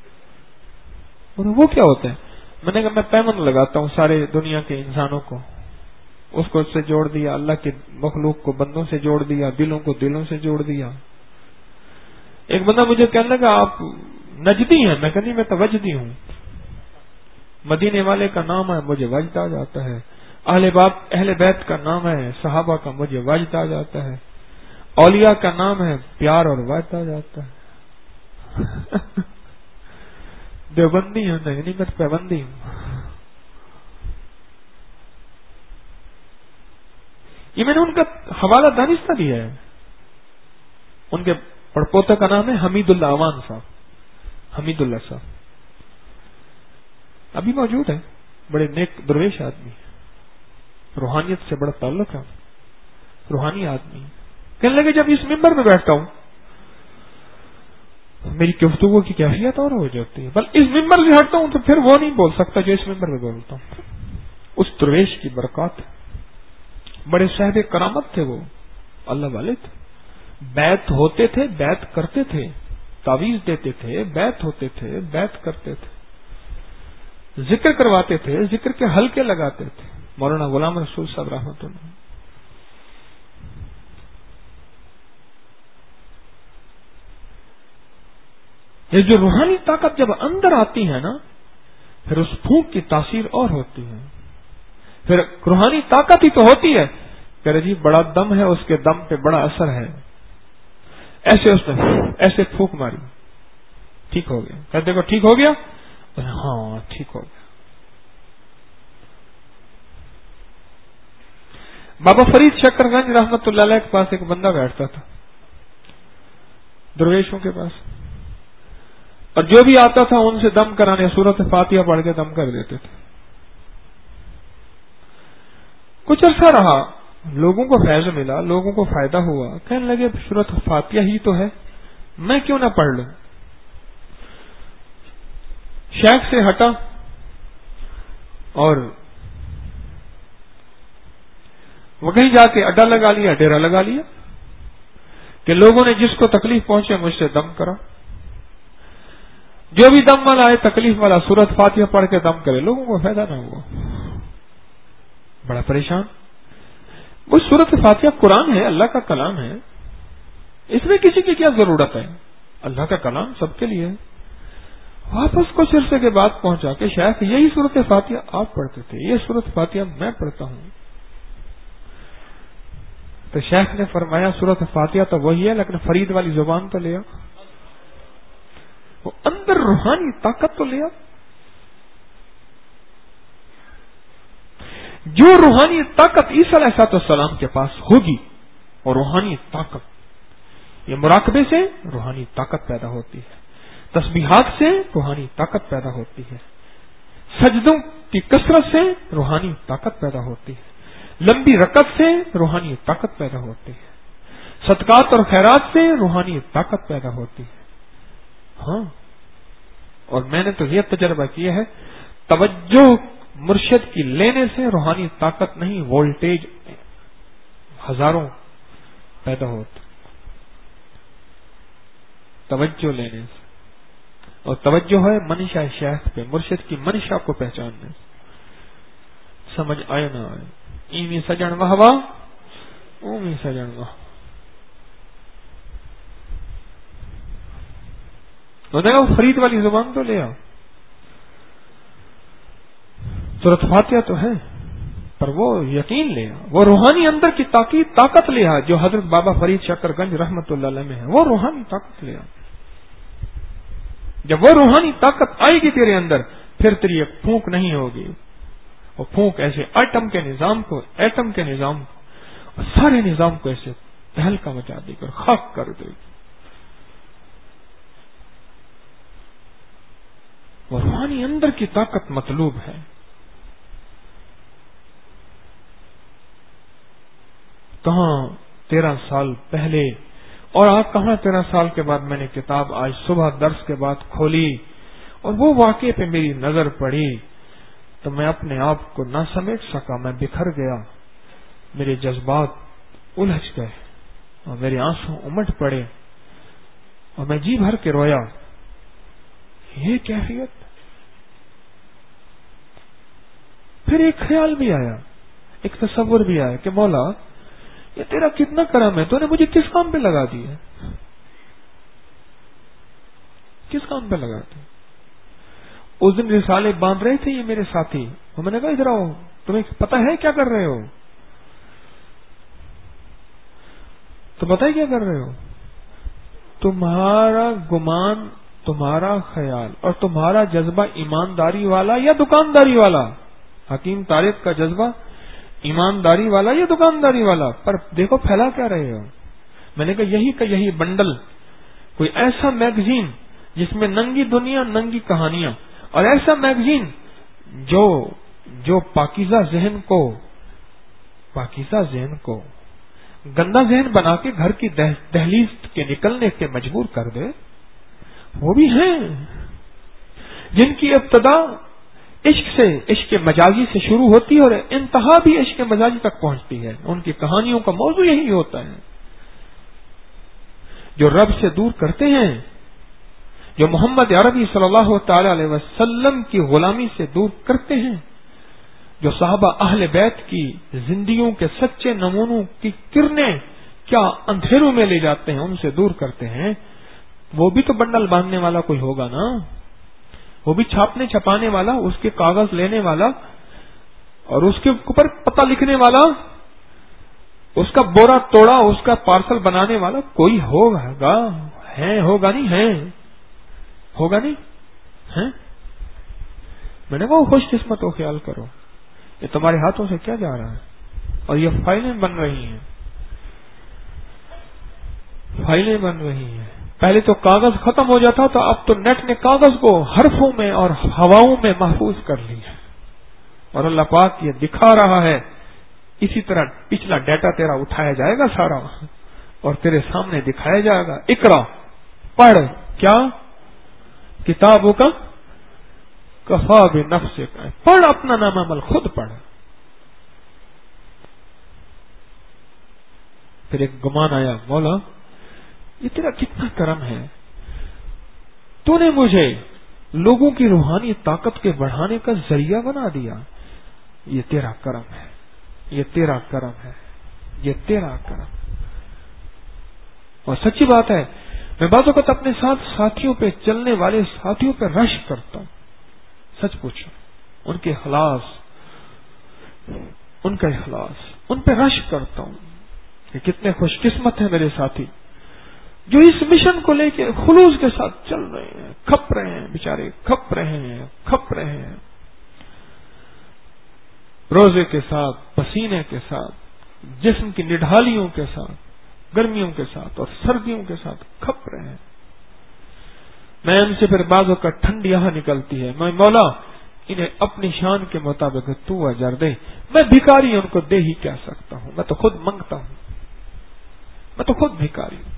وہ کیا ہوتا ہے؟ میں نے کہا میں پیمند لگاتا ہوں سارے دنیا کے انسانوں کو, اس کو اس سے جوڑ دیا, اللہ کے مخلوق کو بندوں سے جوڑ دیا, دلوں کو دلوں سے جوڑ دیا. ایک بندہ مجھے کہنے لگا آپ نجدی ہیں. میں کہنی میں تو وجدی ہوں. مدینے والے کا نام ہے مجھے وجد آ جاتا ہے, اہل باپ اہل بیت کا نام ہے صحابہ کا مجھے وجد آ جاتا ہے, اولیاء کا نام ہے پیار اور وجد آ جاتا ہے. دیوبندی ہوں نہیں میں پیوندی ہوں. یہ میں نے ان کا حوالہ دانستہ دیا ہے. ان کے پڑپوتے کا نام ہے حمید اللہ عوان صاحب. حمید اللہ صاحب ابھی موجود ہے, بڑے نیک درویش آدمی, روحانیت سے بڑا تعلق ہے, روحانی آدمی. کہنے لگے جب اس ممبر میں بیٹھتا ہوں میری گفتگو کی کیفیت اور ہو جاتی ہے, بل اس ممبر سے ہٹتا ہوں تو پھر وہ نہیں بول سکتا جو اس ممبر میں بولتا ہوں. اس درویش کی برکات. بڑے صاحب کرامت تھے وہ, اللہ والے تھے. بیعت ہوتے تھے, بیعت کرتے تھے, تعویذ دیتے تھے, بیعت ہوتے تھے, بیعت کرتے تھے, ذکر کرواتے تھے, ذکر کے حلقے لگاتے تھے. مولانا غلام رسول صاحب رحمۃ اللہ. یہ جو روحانی طاقت جب اندر آتی ہے نا پھر اس پھونک کی تاثیر اور ہوتی ہے. پھر روحانی طاقت ہی تو ہوتی ہے کہ جی بڑا دم ہے, اس کے دم پہ بڑا اثر ہے. ایسے اس نے ایسے پھونک ماری, ٹھیک ہو گیا. کہ دیکھو ٹھیک ہو گیا, ہاں ٹھیک ہو گیا. بابا فرید شکر گنج رحمت اللہ علیہ کے پاس ایک بندہ بیٹھتا تھا, درویشوں کے پاس, اور جو بھی آتا تھا ان سے دم کرانے سورت فاتحہ پڑھ کے دم کر دیتے تھے. کچھ عرصہ رہا, لوگوں کو فیض ملا, لوگوں کو فائدہ ہوا. کہنے لگے سورت فاتحہ ہی تو ہے, میں کیوں نہ پڑھ لوں. شیخ سے ہٹا اور وہ کہیں جا کے اڈا لگا لیا, ڈیرا لگا لیا کہ لوگوں نے جس کو تکلیف پہنچے مجھ سے دم کرا. جو بھی دم والا ہے تکلیف والا سورت فاتحہ پڑھ کے دم کرے, لوگوں کو فائدہ نہ ہوا. بڑا پریشان. وہ سورت فاتحہ قرآن ہے, اللہ کا کلام ہے, اس میں کسی کی کیا ضرورت ہے, اللہ کا کلام سب کے لیے. واپس کچھ عرصے کے بعد پہنچا کہ شیخ یہی سورت فاتحہ آپ پڑھتے تھے, یہ سورت فاتحہ میں پڑھتا ہوں. تو شیخ نے فرمایا سورت فاتحہ تو وہی ہے لیکن فرید والی زبان تو لیا, وہ اندر روحانی طاقت تو لیا. جو روحانی طاقت عیسیٰ علیہ السلام کے پاس ہوگی, اور روحانی طاقت یہ مراقبے سے روحانی طاقت پیدا ہوتی ہے, تسبیحات سے روحانی طاقت پیدا ہوتی ہے, سجدوں کی کثرت سے روحانی طاقت پیدا ہوتی ہے, لمبی رکعت سے روحانی طاقت پیدا ہوتی ہے, صدقات اور خیرات سے روحانی طاقت پیدا ہوتی ہے. ہاں, اور میں نے تو یہ تجربہ کیا ہے, توجہ مرشد کی لینے سے روحانی طاقت نہیں وولٹیج ہزاروں پیدا ہوتی, توجہ لینے سے. اور توجہ ہے منشا شیخ پہ, مرشد کی منشا کو پہچاننے سے. سمجھ آئے نہ آئے، ایویں سجن واہ واہ اوویں سجن واہ. انہوں نے کہا فرید والی زبان تو لے آ. سورۃ فاتحہ تو ہے پر وہ یقین لے آ، وہ روحانی اندر کی طاقت لے آ جو حضرت بابا فرید شکر گنج رحمت اللہ علیہ میں ہے. وہ روحانی طاقت لے آ. جب وہ روحانی طاقت آئے گی تیرے اندر، پھر تیری ایک پھونک نہیں ہوگی. وہ پھونک ایسے ایٹم کے نظام کو ایٹم کے نظام کو اور سارے نظام کو ایسے تہلکا مچا دے کر خاک کر دے گی. وہ روحانی اندر کی طاقت مطلوب ہے. کہاں تیرہ سال پہلے اور آج کہاں تیرہ سال کے بعد میں نے کتاب آج صبح درس کے بعد کھولی اور وہ واقعے پہ میری نظر پڑی تو میں اپنے آپ کو نہ سمیٹ سکا. میں بکھر گیا، میرے جذبات الجھ گئے اور میرے آنسو امٹ پڑے اور میں جی بھر کے رویا. یہ کیفیت. پھر ایک خیال بھی آیا، ایک تصور بھی آیا کہ مولا یہ تیرا کتنا کرم ہے، تو نے مجھے کس کام پہ لگا دیا، کس کام پہ لگا دیا. اس دن رسالے باندھ رہے تھے یہ میرے ساتھی، اور میں نے کہا ادھر آؤ، تمہیں پتہ ہے کیا کر رہے ہو؟ تو پتہ ہے کیا کر رہے ہو؟ تمہارا گمان، تمہارا خیال اور تمہارا جذبہ ایمانداری والا یا دکانداری والا. حکیم طارق کا جذبہ ایمانداری والا یا دکانداری والا، پر دیکھو پھیلا کیا رہے ہو. میں نے کہا یہی کا یہی بنڈل، کوئی ایسا میگزین جس میں ننگی دنیا ننگی کہانیاں، اور ایسا میگزین جو جو پاکیزہ ذہن کو پاکیزہ ذہن کو گندا ذہن بنا کے گھر کی دہلیز کے نکلنے کے مجبور کر دے. وہ بھی ہیں جن کی ابتدا عشق سے، عشق مجازی سے شروع ہوتی ہے اور انتہا بھی عشق مجازی تک پہنچتی ہے. ان کی کہانیوں کا موضوع یہی ہوتا ہے. جو رب سے دور کرتے ہیں، جو محمد عربی صلی اللہ تعالی علیہ وسلم کی غلامی سے دور کرتے ہیں، جو صحابہ اہل بیت کی زندگیوں کے سچے نمونوں کی کرنیں کیا اندھیروں میں لے جاتے ہیں، ان سے دور کرتے ہیں. وہ بھی تو بنڈل باندھنے والا کوئی ہوگا نا، وہ بھی چھاپنے چھپانے والا، اس کے کاغذ لینے والا اور اس کے اوپر پتہ لکھنے والا، اس کا بورا توڑا، اس کا پارسل بنانے والا کوئی ہوگا. ہے ہوگا نہیں ہے ہوگا نہیں ہے. میں نے کہا خوش قسمت ہو، خیال کرو یہ تمہارے ہاتھوں سے کیا جا رہا ہے. اور یہ فائلیں بن رہی ہیں، فائلیں بن رہی ہیں. پہلے تو کاغذ ختم ہو جاتا تھا، اب تو نیٹ نے کاغذ کو حرفوں میں اور ہواؤں میں محفوظ کر لیا. اور اللہ پاک یہ دکھا رہا ہے اسی طرح پچھلا ڈیٹا تیرا اٹھایا جائے گا سارا اور تیرے سامنے دکھایا جائے گا. اقرا، پڑھ، کیا کتابوں کا کفا بنفسے کا، پڑھ اپنا نام عمل خود پڑھ. پھر ایک گمان آیا، مولا یہ تیرا کتنا کرم ہے، تو نے مجھے لوگوں کی روحانی طاقت کے بڑھانے کا ذریعہ بنا دیا. یہ تیرا کرم ہے، یہ تیرا کرم ہے، یہ تیرا کرم. اور سچی بات ہے، میں بعض اوقات اپنے ساتھ ساتھیوں پہ، چلنے والے ساتھیوں پہ رش کرتا ہوں. سچ پوچھو، ان کے اخلاص، ان کا اخلاص، ان پہ رش کرتا ہوں کہ کتنے خوش قسمت ہیں میرے ساتھی جو اس مشن کو لے کے خلوص کے ساتھ چل رہے ہیں. کھپ رہے ہیں بیچارے، کھپ رہے ہیں کھپ رہے ہیں روزے کے ساتھ، پسینے کے ساتھ، جسم کی نڈھالیوں کے ساتھ، گرمیوں کے ساتھ اور سردیوں کے ساتھ کھپ رہے ہیں. میں ان سے پھر بازوں کا ٹھنڈ یہاں نکلتی ہے. میں مولا انہیں اپنی شان کے مطابق تو اجر دے. میں بھکاری ان کو دے ہی کیا سکتا ہوں، میں تو خود منگتا ہوں، میں تو خود بھکاری ہوں.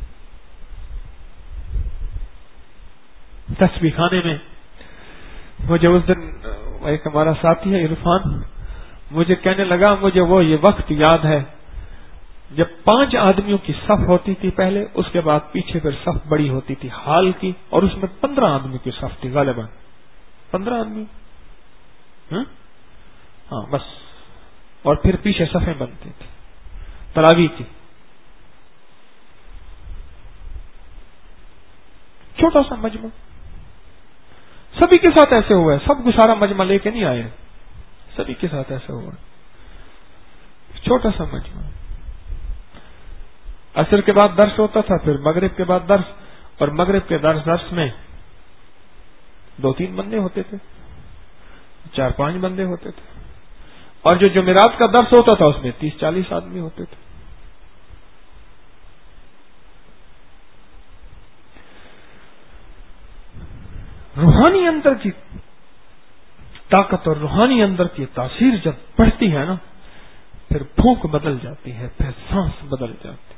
تسبیح خانے میں مجھے اس دن ایک ہمارا ساتھی ہے عرفان، مجھے کہنے لگا مجھے وہ یہ وقت یاد ہے جب پانچ آدمیوں کی صف ہوتی تھی پہلے، اس کے بعد پیچھے پھر صف بڑی ہوتی تھی ہال کی، اور اس میں پندرہ آدمی کی صف تھی غالباً. پندرہ آدمی ہاں ہاں بس، اور پھر پیچھے صفیں بنتی تھی تراویح کی. چھوٹا سا مجمع سبھی کے ساتھ ایسے ہوا ہے. سب کو سارا مجمع لے کے نہیں آئے، سبھی کے ساتھ ایسا ہوا ہے. چھوٹا سا مجمع. عصر کے بعد درس ہوتا تھا، پھر مغرب کے بعد درس، اور مغرب کے درس درس میں دو تین بندے ہوتے تھے، چار پانچ بندے ہوتے تھے، اور جو جمعرات کا درس ہوتا تھا اس میں تیس چالیس آدمی ہوتے تھے. روحانی اندر کی طاقت اور روحانی اندر کی تاثیر جب بڑھتی ہے نا، پھر پھونک بدل جاتی ہے، پھر سانس بدل جاتی ہے.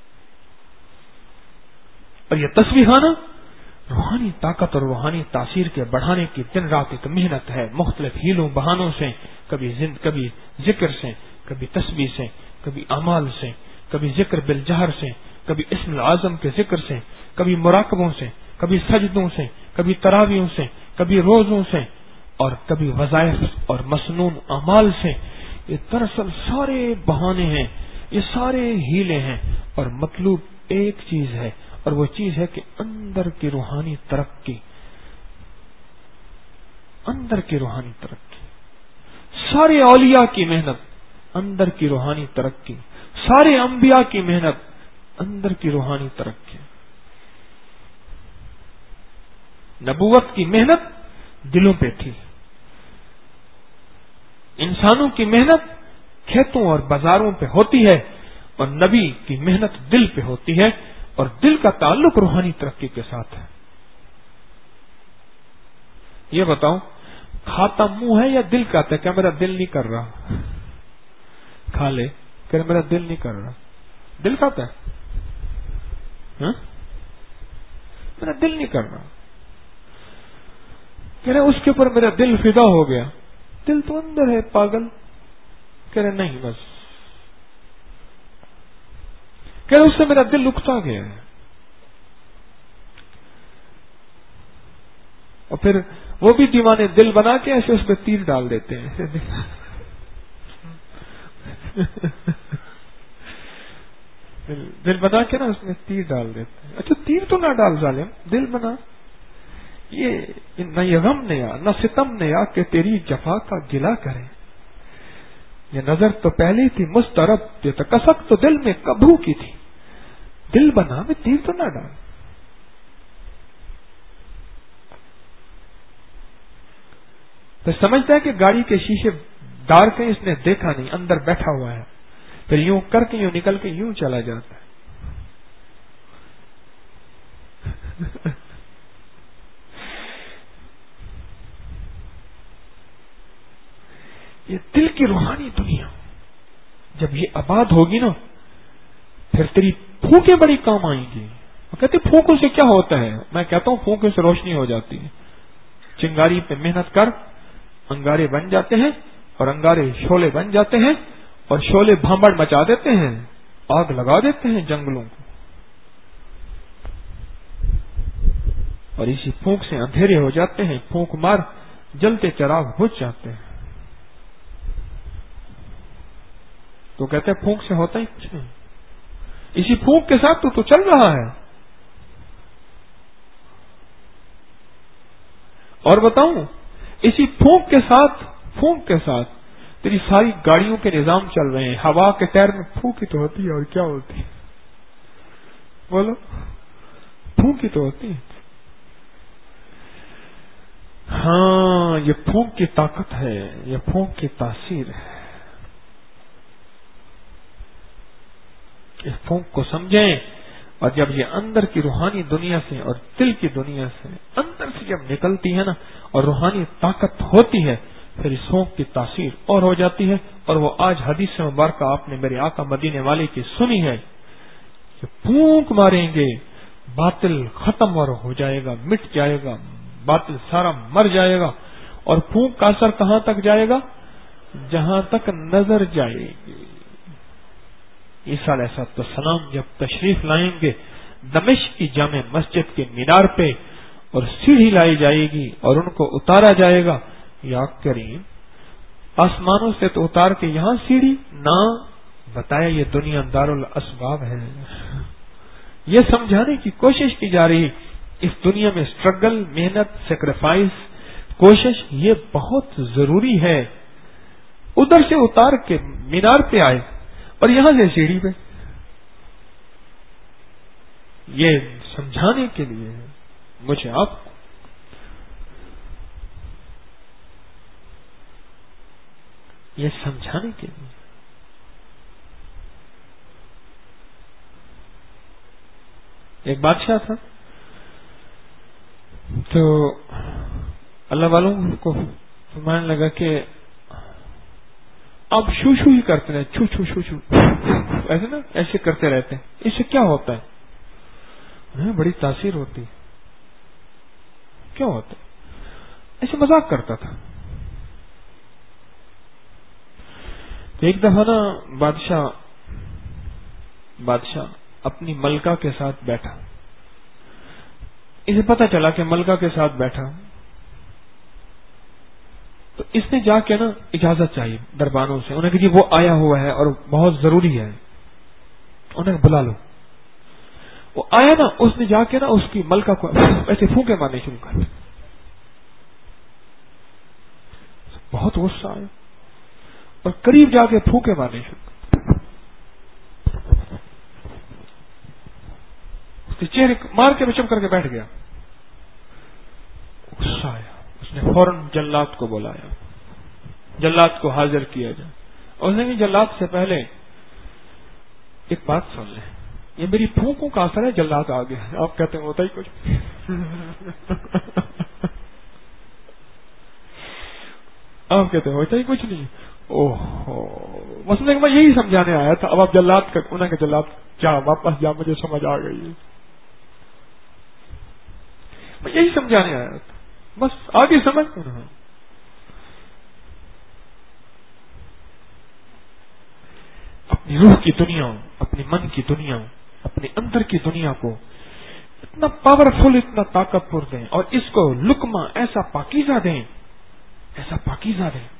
اور یہ تسبیحانہ روحانی طاقت اور روحانی تاثیر کے بڑھانے کی دن رات ایک محنت ہے، مختلف ہیلوں بہانوں سے، کبھی زند کبھی ذکر سے، کبھی تسبیح سے، کبھی اعمال سے، کبھی ذکر بالجہر سے، کبھی اسم العظم کے ذکر سے، کبھی مراقبوں سے، کبھی سجدوں سے، کبھی تراویحوں سے، کبھی روزوں سے، اور کبھی وظائف اور مسنون اعمال سے. یہ دراصل سارے بہانے ہیں، یہ سارے ہیلے ہیں، اور مطلوب ایک چیز ہے، اور وہ چیز ہے کہ اندر کی روحانی ترقی، اندر کی روحانی ترقی. سارے اولیاء کی محنت اندر کی روحانی ترقی، سارے انبیاء کی محنت اندر کی روحانی ترقی. نبوت کی محنت دلوں پہ تھی، انسانوں کی محنت کھیتوں اور بازاروں پہ ہوتی ہے، اور نبی کی محنت دل پہ ہوتی ہے، اور دل کا تعلق روحانی ترقی کے ساتھ ہے. یہ بتاؤ، کھاتا منہ ہے یا دل کہتا ہے؟ کیا میرا دل نہیں کر رہا؟ کھا لے کہ میرا دل نہیں کر رہا. دل کہتا ہے ہاں؟ میرا دل نہیں کر رہا. کہہ رہے اس کے اوپر میرا دل فدا ہو گیا. دل تو اندر ہے پاگل. کہہ رہے نہیں، بس کہہ رہے اس سے میرا دل اکتا گیا ہے. اور پھر وہ بھی دیوانے دل بنا کے ایسے اس پہ تیر ڈال دیتے ہیں. دل, دل بنا کے نا اس میں تیر ڈال دیتے ہیں. اچھا تیر تو نہ ڈال ظالم، دل بنا. یہ نہ یہ غم نے آ نہ ستم نے آ کہ تیری جفا کا گلا کرے. یہ نظر تو پہلی تھی مسترب، یہ تو کسک تو دل میں کبھو کی تھی. دل بنا میں تیر تو نہ ڈال. تو سمجھتا ہے کہ گاڑی کے شیشے ڈار کے اس نے دیکھا نہیں، اندر بیٹھا ہوا ہے، پھر یوں کر کے یوں نکل کے یوں چلا جاتا ہے. یہ دل کی روحانی دنیا جب یہ آباد ہوگی نا، پھر تیری پھونکیں بڑی کام آئیں گی. وہ کہتے پھونکوں سے کیا ہوتا ہے؟ میں کہتا ہوں پھونکوں سے روشنی ہو جاتی ہے. چنگاری پہ محنت کر، انگارے بن جاتے ہیں، اور انگارے شعلے بن جاتے ہیں، اور شعلے بھانبڑ مچا دیتے ہیں، آگ لگا دیتے ہیں جنگلوں کو. اور اسی پھونک سے اندھیرے ہو جاتے ہیں، پھونک مار جلتے چراغ بجھ جاتے ہیں. تو کہتے ہیں پھونک سے ہوتا ہی کچھ نہیں. اسی پھونک کے ساتھ تو تو چل رہا ہے. اور بتاؤں، اسی پھونک کے ساتھ پھونک کے ساتھ تیری ساری گاڑیوں کے نظام چل رہے ہیں. ہوا کے ٹائر میں پھونک ہی تو ہوتی ہے، اور کیا ہوتی ہے؟ بولو، پھونک ہی تو ہوتی ہے. ہاں، یہ پھونک کی طاقت ہے، یہ پھونک کی تاثیر ہے. اس پھونک کو سمجھیں، اور جب یہ اندر کی روحانی دنیا سے اور دل کی دنیا سے اندر سے جب نکلتی ہے نا، اور روحانی طاقت ہوتی ہے، پھر اس پھونک کی تاثیر اور ہو جاتی ہے. اور وہ آج حدیث مبارکہ آپ نے میرے آقا مدینے والے کی سنی ہے کہ پھونک ماریں گے باطل ختم اور ہو جائے گا، مٹ جائے گا، باطل سارا مر جائے گا. اور پھونک کا اثر کہاں تک جائے گا؟ جہاں تک نظر جائے گی. عیسیٰ علیہ السلام جب تشریف لائیں گے دمشق کی جامع مسجد کے مینار پہ، اور سیڑھی لائی جائے گی اور ان کو اتارا جائے گا، یا کریم آسمانوں سے تو اتار کے یہاں سیڑھی نہ، بتایا یہ دنیا دارالاسباب ہے. یہ سمجھانے کی کوشش کی جا رہی اس دنیا میں اسٹرگل، محنت، سیکریفائس، کوشش یہ بہت ضروری ہے. ادھر سے اتار کے مینار پہ آئے اور یہاں سے سیڑھی پہ، یہ سمجھانے کے لیے ہے مجھے آپ کو. یہ سمجھانے کے لیے. ایک بادشاہ تھا تو اللہ والوں کو فرمانے لگا کہ آپ شو شو ہی کرتے رہے، چھو چھو چھو چھو ایسے نا، ایسے کرتے رہتے ہیں، اس سے کیا ہوتا ہے؟ ہمیں بڑی تاثیر ہوتی. کیا ہوتا ہے؟ ایسے مذاق کرتا تھا. ایک دفعہ نا بادشاہ بادشاہ اپنی ملکہ کے ساتھ بیٹھا. اسے پتا چلا کہ ملکہ کے ساتھ بیٹھا تو اس نے جا کے نا اجازت چاہیے دربانوں سے. انہیں کہ جی وہ آیا ہوا ہے اور بہت ضروری ہے، انہیں بلا لو. وہ آیا نا، اس نے جا کے نا اس کی ملکہ کو ایسے پھونکے مارنے شروع کر. بہت غصہ آیا اور قریب جا کے پھونکے مارنے شروع کر. اس کے چہرے مار کے چپ کر کے بیٹھ گیا. غصہ آیا، اس نے فوراً جلات کو بلایا، جلات کو حاضر کیا جائے. اور اس نے جلات سے پہلے ایک بات سن لیں، یہ میری پھونکوں کا اثر ہے، جلات آ گیا. آپ کہتے ہیں ہوتا ہی کچھ. آپ کہتے ہیں ہوتا ہی کچھ نہیں. اوہ مسئلے میں یہی سمجھانے آیا تھا. اب آپ جلات کا انہیں کہ جلات کیا واپس جا، مجھے سمجھ آ گئی ہے. میں یہی سمجھانے آیا تھا، بس آگے سمجھ. اپنی روح کی دنیا، اپنی من کی دنیا، اپنے اندر کی دنیا کو اتنا پاورفل، اتنا طاقتور دیں اور اس کو لقمہ ایسا پاکیزہ دیں، ایسا پاکیزہ دیں.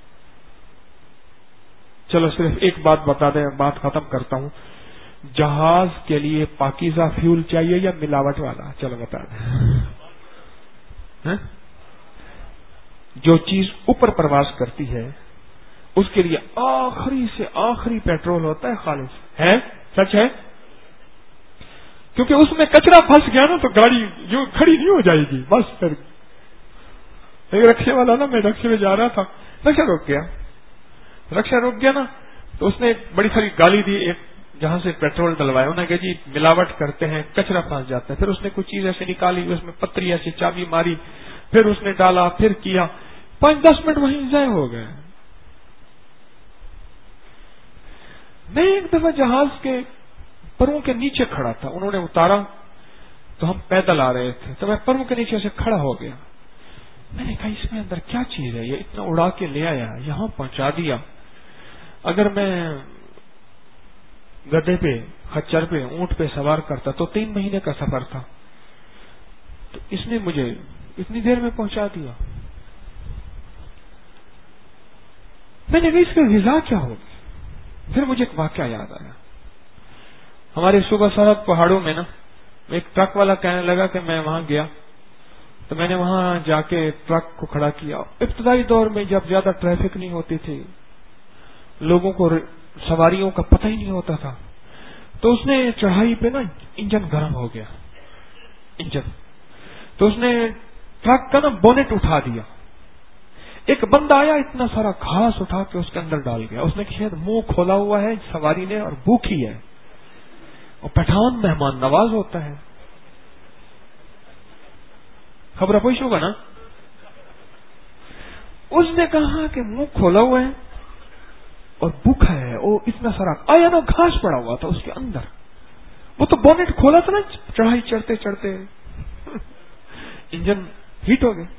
چلو صرف ایک بات بتا دیں، بات ختم کرتا ہوں. جہاز کے لیے پاکیزہ فیول چاہیے یا ملاوٹ والا؟ چلو بتا دیں. جو چیز اوپر پرواز کرتی ہے اس کے لیے آخری سے آخری پیٹرول ہوتا ہے خالص. ہے سچ ہے، کیونکہ اس میں کچرا پھنس گیا نا تو گاڑی یوں کھڑی نہیں ہو جائے گی. بس پھر ایک رکشے والا نا، میں رکشے میں جا رہا تھا، رکشا رک گیا رکشا رک گیا نا تو اس نے ایک بڑی ساری گالی دی، ایک جہاں سے پیٹرول ڈلوایا. انہوں نے کہا جی ملاوٹ کرتے ہیں، کچرا پھنس جاتا ہے. پھر اس نے کچھ چیز ایسے نکالی، اس میں پتری ایسی چابی ماری، پھر اس نے ڈالا، پھر کیا. پانچ دس منٹ وہیں ضائع ہو گئے. میں ایک دفعہ جہاز کے پروں کے نیچے کھڑا تھا، انہوں نے اتارا تو ہم پیدل آ رہے تھے تو میں پروں کے نیچے سے کھڑا ہو گیا. میں نے کہا اس میں اندر کیا چیز ہے، یہ اتنا اڑا کے لے آیا، یہاں پہنچا دیا. اگر میں گدے پہ، خچر پہ، اونٹ پہ سوار کرتا تو تین مہینے کا سفر تھا، تو اس نے مجھے اتنی دیر میں پہنچا دیا. میں نے کہا اس کا غذا کیا ہوگی. پھر مجھے ایک واقعہ یاد آیا. ہمارے صوبہ سرحد پہاڑوں میں نا ایک ٹرک والا کہنے لگا کہ میں وہاں گیا تو میں نے وہاں جا کے ٹرک کو کھڑا کیا. ابتدائی دور میں جب زیادہ ٹریفک نہیں ہوتی تھی، لوگوں کو سواریوں کا پتہ ہی نہیں ہوتا تھا، تو اس نے چڑھائی پہ نا انجن گرم ہو گیا انجن تو اس نے ٹرک کا نا بونٹ اٹھا دیا. ایک بندہ آیا، اتنا سارا گھاس اٹھا کے اس کے اندر ڈال گیا. اس نے شاید منہ کھولا ہوا ہے سواری نے اور بھوکھی ہے، اور پٹھان مہمان نواز ہوتا ہے. خبر پوچھ ہوگا نا. اس نے کہا کہ منہ کھولا ہوا ہے اور بھوکا ہے، وہ اتنا سارا آیا نا گھاس پڑا ہوا تھا اس کے اندر. وہ تو بونٹ کھولا تھا نا چڑھائی چڑھتے چڑھتے، انجن ہیٹ ہو گیا.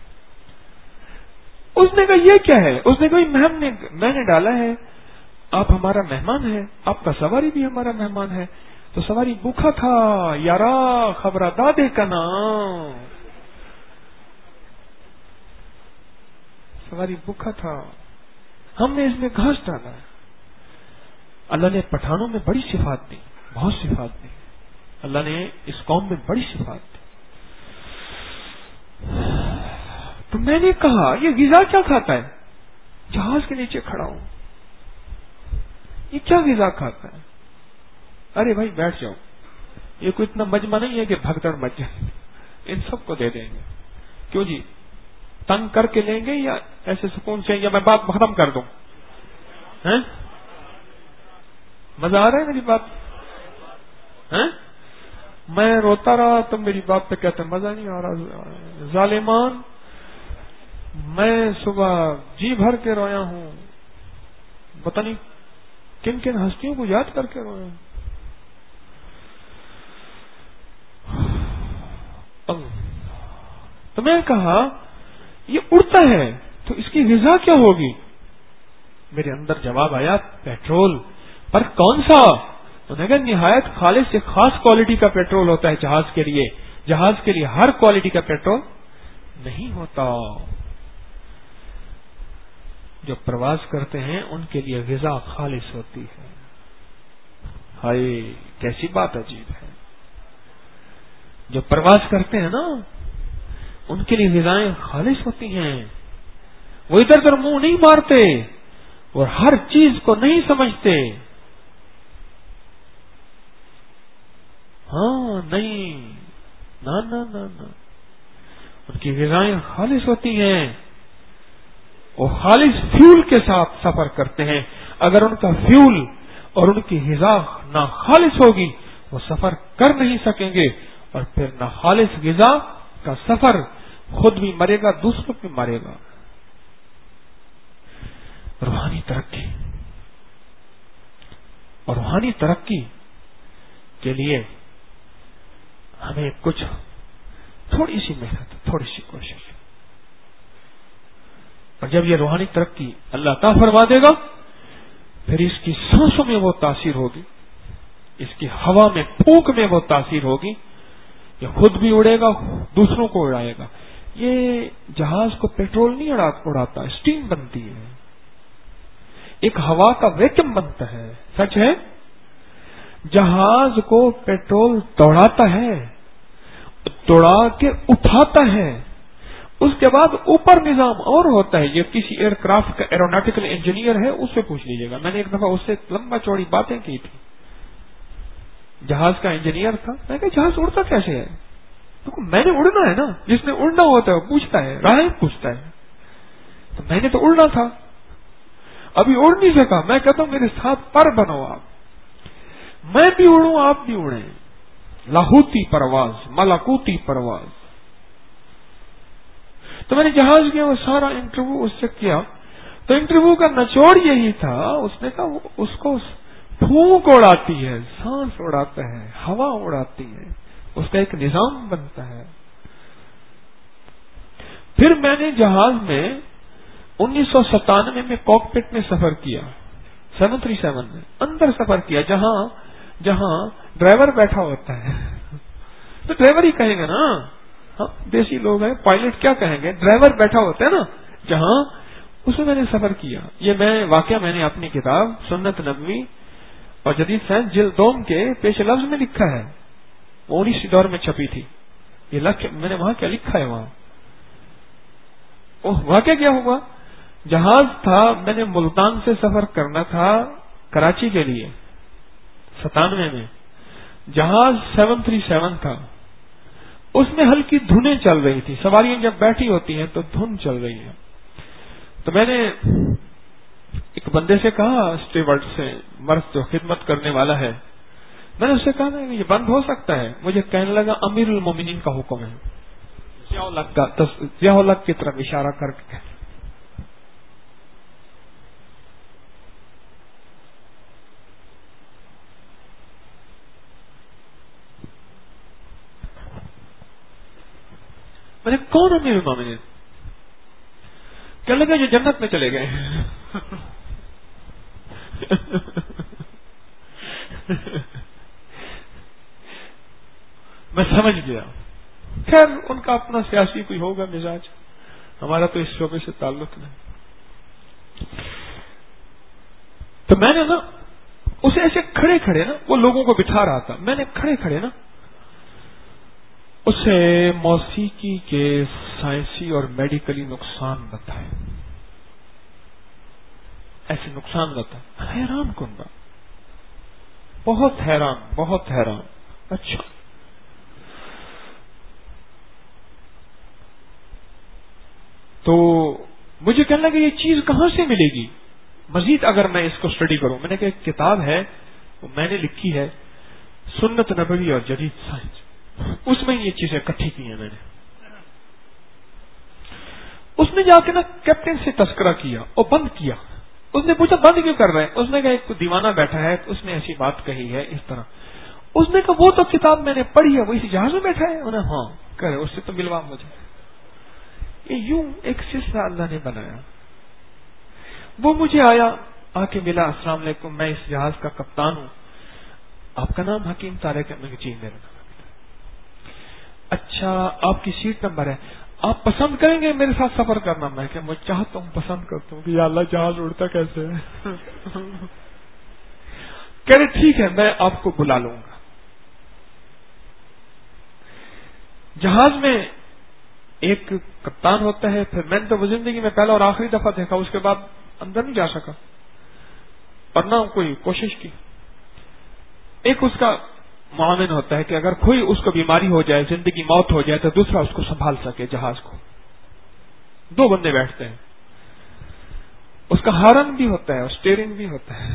اس نے کہا یہ کیا ہے؟ اس نے کہا میں نے میں نے ڈالا ہے، آپ ہمارا مہمان ہے، آپ کا سواری بھی ہمارا مہمان ہے. تو سواری بھوکا تھا یارا، خبر دادے کا نام، سواری بھوکا تھا. ہم نے اس میں گھاس ڈالا ہے. اللہ نے پٹھانوں میں بڑی صفات دی, بہت صفات دی. اللہ نے اس قوم میں بڑی صفات دی. تو میں نے کہا یہ غذا کیا کھاتا ہے؟ جہاز کے نیچے کھڑا ہوں, یہ کیا غذا کھاتا ہے؟ ارے بھائی بیٹھ جاؤ, یہ کوئی اتنا مجمع نہیں ہے کہ بھگدڑ مچ جائے, ان سب کو دے دیں گے. کیوں جی, تنگ کر کے لیں گے یا ایسے سکون سے, یا میں بات ختم کر دوں؟ مزہ آ رہا ہے میری بات؟ میں روتا رہا تو میری بات پہ کہتے مزہ نہیں آ رہا. ظالمان, میں صبح جی بھر کے رویا ہوں, پتہ نہیں کن کن ہستیوں کو یاد کر کے رویا ہوں. تو میں نے کہا یہ اڑتا ہے تو اس کی غذا کیا ہوگی؟ میرے اندر جواب آیا پیٹرول. پر کون سا؟ تو نے کہا نہایت خالص سے خاص کوالٹی کا پیٹرول ہوتا ہے جہاز کے لیے. جہاز کے لیے ہر کوالٹی کا پیٹرول نہیں ہوتا. جو پرواز کرتے ہیں ان کے لیے غذا خالص ہوتی ہے. ہائے کیسی بات عجیب ہے. جو پرواز کرتے ہیں نا ان کے لیے غذائیں خالص ہوتی ہیں. وہ ادھر ادھر منہ نہیں مارتے اور ہر چیز کو نہیں سمجھتے. ہاں نہیں, نہ نہ نہ نہ, ان کی غذائیں خالص ہوتی ہیں. وہ خالص فیول کے ساتھ سفر کرتے ہیں. اگر ان کا فیول اور ان کی غذا نہ خالص ہوگی وہ سفر کر نہیں سکیں گے, اور پھر نہ خالص غذا کا سفر خود بھی مرے گا, دوسروں بھی مرے گا. روحانی ترقی, اور روحانی ترقی کے لیے ہمیں کچھ تھوڑی سی محنت, تھوڑی سی کوشش. اور جب یہ روحانی ترقی اللہ عطا فرما دے گا پھر اس کی سانسوں میں وہ تاثیر ہوگی, اس کی ہوا میں پھونک میں وہ تاثیر ہوگی. یہ خود بھی اڑے گا, دوسروں کو اڑائے گا. یہ جہاز کو پیٹرول نہیں اڑاتا, اسٹیم بنتی ہے, ایک ہوا کا ویکیوم بنتا ہے. سچ ہے, جہاز کو پیٹرول دوڑاتا ہے, دوڑا کے اٹھاتا ہے, اس کے بعد اوپر نظام اور ہوتا ہے. یہ کسی ایئر کرافٹ کا ایروناٹیکل انجینئر ہے, اس سے پوچھ لیجیے گا. میں نے ایک دفعہ اس سے لمبا چوڑی باتیں کی تھی. جہاز کا انجینئر تھا. میں کہا جہاز اڑتا کیسے ہے؟ تو میں نے اڑنا ہے نا, جس نے اڑنا ہوتا ہے وہ پوچھتا ہے, راہیں پوچھتا ہے. تو میں نے تو اڑنا تھا, ابھی اڑ نہیں سکا. میں کہتا ہوں میرے ساتھ پر بنو آپ, میں بھی اڑوں آپ بھی اڑیں. لاہوتی پرواز, ملاکوتی پرواز. تو میں نے جہاز کیا, وہ سارا انٹرویو اس سے کیا. تو انٹرویو کا نچوڑ یہی تھا, اس نے کہا اس کو پھونک اڑاتی ہے, سانس اڑاتا ہے, ہوا اڑاتی ہے, اس کا ایک نظام بنتا ہے. پھر میں نے جہاز میں انیس سو ستانوے میں کاکپٹ میں سفر کیا, سیون تھری سیون میں اندر سفر کیا, جہاں جہاں ڈرائیور بیٹھا ہوتا ہے. تو ڈرائیور ہی کہیں گے نا, ہاں دیسی لوگ ہیں, پائلٹ کیا کہیں گے, ڈرائیور بیٹھا ہوتا ہے نا جہاں, اس میں میں نے سفر کیا. یہ میں واقعہ میں نے اپنی کتاب سنت نبوی اور جدید سائنس جلد دوم کے پیش لفظ میں لکھا ہے, وہ انیس دور میں چھپی تھی. یہ لکھ میں نے وہاں کیا لکھا ہے, وہاں واقعہ کیا ہوا. جہاز تھا, میں نے ملتان سے سفر کرنا تھا کراچی کے لیے ستانوے میں. جہاز سیون تھری سیون تھا, اس میں ہلکی دھنیں چل رہی تھی. سواریاں جب بیٹھی ہوتی ہیں تو دھن چل رہی ہے. تو میں نے ایک بندے سے کہا, اسٹیورڈ سے, مرد جو خدمت کرنے والا ہے, میں نے اس سے کہا یہ بند ہو سکتا ہے. مجھے کہنے لگا امیر المومنین کا حکم ہے. ضیاء الحق کی طرف اشارہ کر کے میں نے, کون امیر المومنین؟ کہنے لگا جو جنت میں چلے گئے ہیں. میں سمجھ گیا. خیر ان کا اپنا سیاسی کوئی ہوگا مزاج, ہمارا تو اس شعبے سے تعلق نہیں. میں نے نا اسے ایسے کھڑے کھڑے نا وہ لوگوں کو بٹھا رہا تھا، میں نے کھڑے کھڑے نا اسے موسیقی کے سائنسی اور میڈیکلی نقصان بتائے، ایسے نقصان بتائے، حیران کن بات، بہت حیران بہت حیران۔ اچھا تو مجھے کہنے لگا یہ چیز کہاں سے ملے گی مزید اگر میں اس کو اسٹڈی کروں؟ میں نے کہا ایک کتاب ہے وہ میں نے لکھی ہے، سنت نبوی اور جدید سائنس، اس میں یہ چیزیں اکٹھی کی ہیں میں نے۔ اس نے جا کے نا کیپٹن سے تذکرہ کیا اور بند کیا۔ اس نے پوچھا بند کیوں کر رہے ہیں؟ اس نے کہا ایک دیوانہ بیٹھا ہے اس نے ایسی بات کہی ہے اس طرح۔ اس نے کہا وہ تو کتاب میں نے پڑھی ہے، وہ اسی جہاز میں بیٹھا ہے؟ انہیں ہاں کرے، اس سے تو ملوا مجھے۔ یہ یوں ایک سلسلہ اللہ نے بنایا۔ وہ مجھے آیا آ کے ملا، السلام علیکم میں اس جہاز کا کپتان ہوں، آپ کا نام حکیم طارق ہے؟ میں جی میرا نام۔ اچھا آپ کی سیٹ نمبر ہے، آپ پسند کریں گے میرے ساتھ سفر کرنا؟ میں کہ میں چاہتا ہوں، پسند کرتا ہوں کہ یا اللہ جہاز اڑتا کیسے ہے؟ کہہ رہے ٹھیک ہے میں آپ کو بلا لوں گا۔ جہاز میں ایک کپتان ہوتا ہے، پھر میں نے تو زندگی میں پہلا اور آخری دفعہ دیکھا، اس کے بعد اندر نہیں جا سکا اور نہ کوئی کوشش کی۔ ایک اس کا معاون ہوتا ہے کہ اگر کوئی اس کو بیماری ہو جائے، زندگی موت ہو جائے تو دوسرا اس کو سنبھال سکے جہاز کو۔ دو بندے بیٹھتے ہیں، اس کا ہارن بھی ہوتا ہے اور اسٹیئرنگ بھی ہوتا ہے۔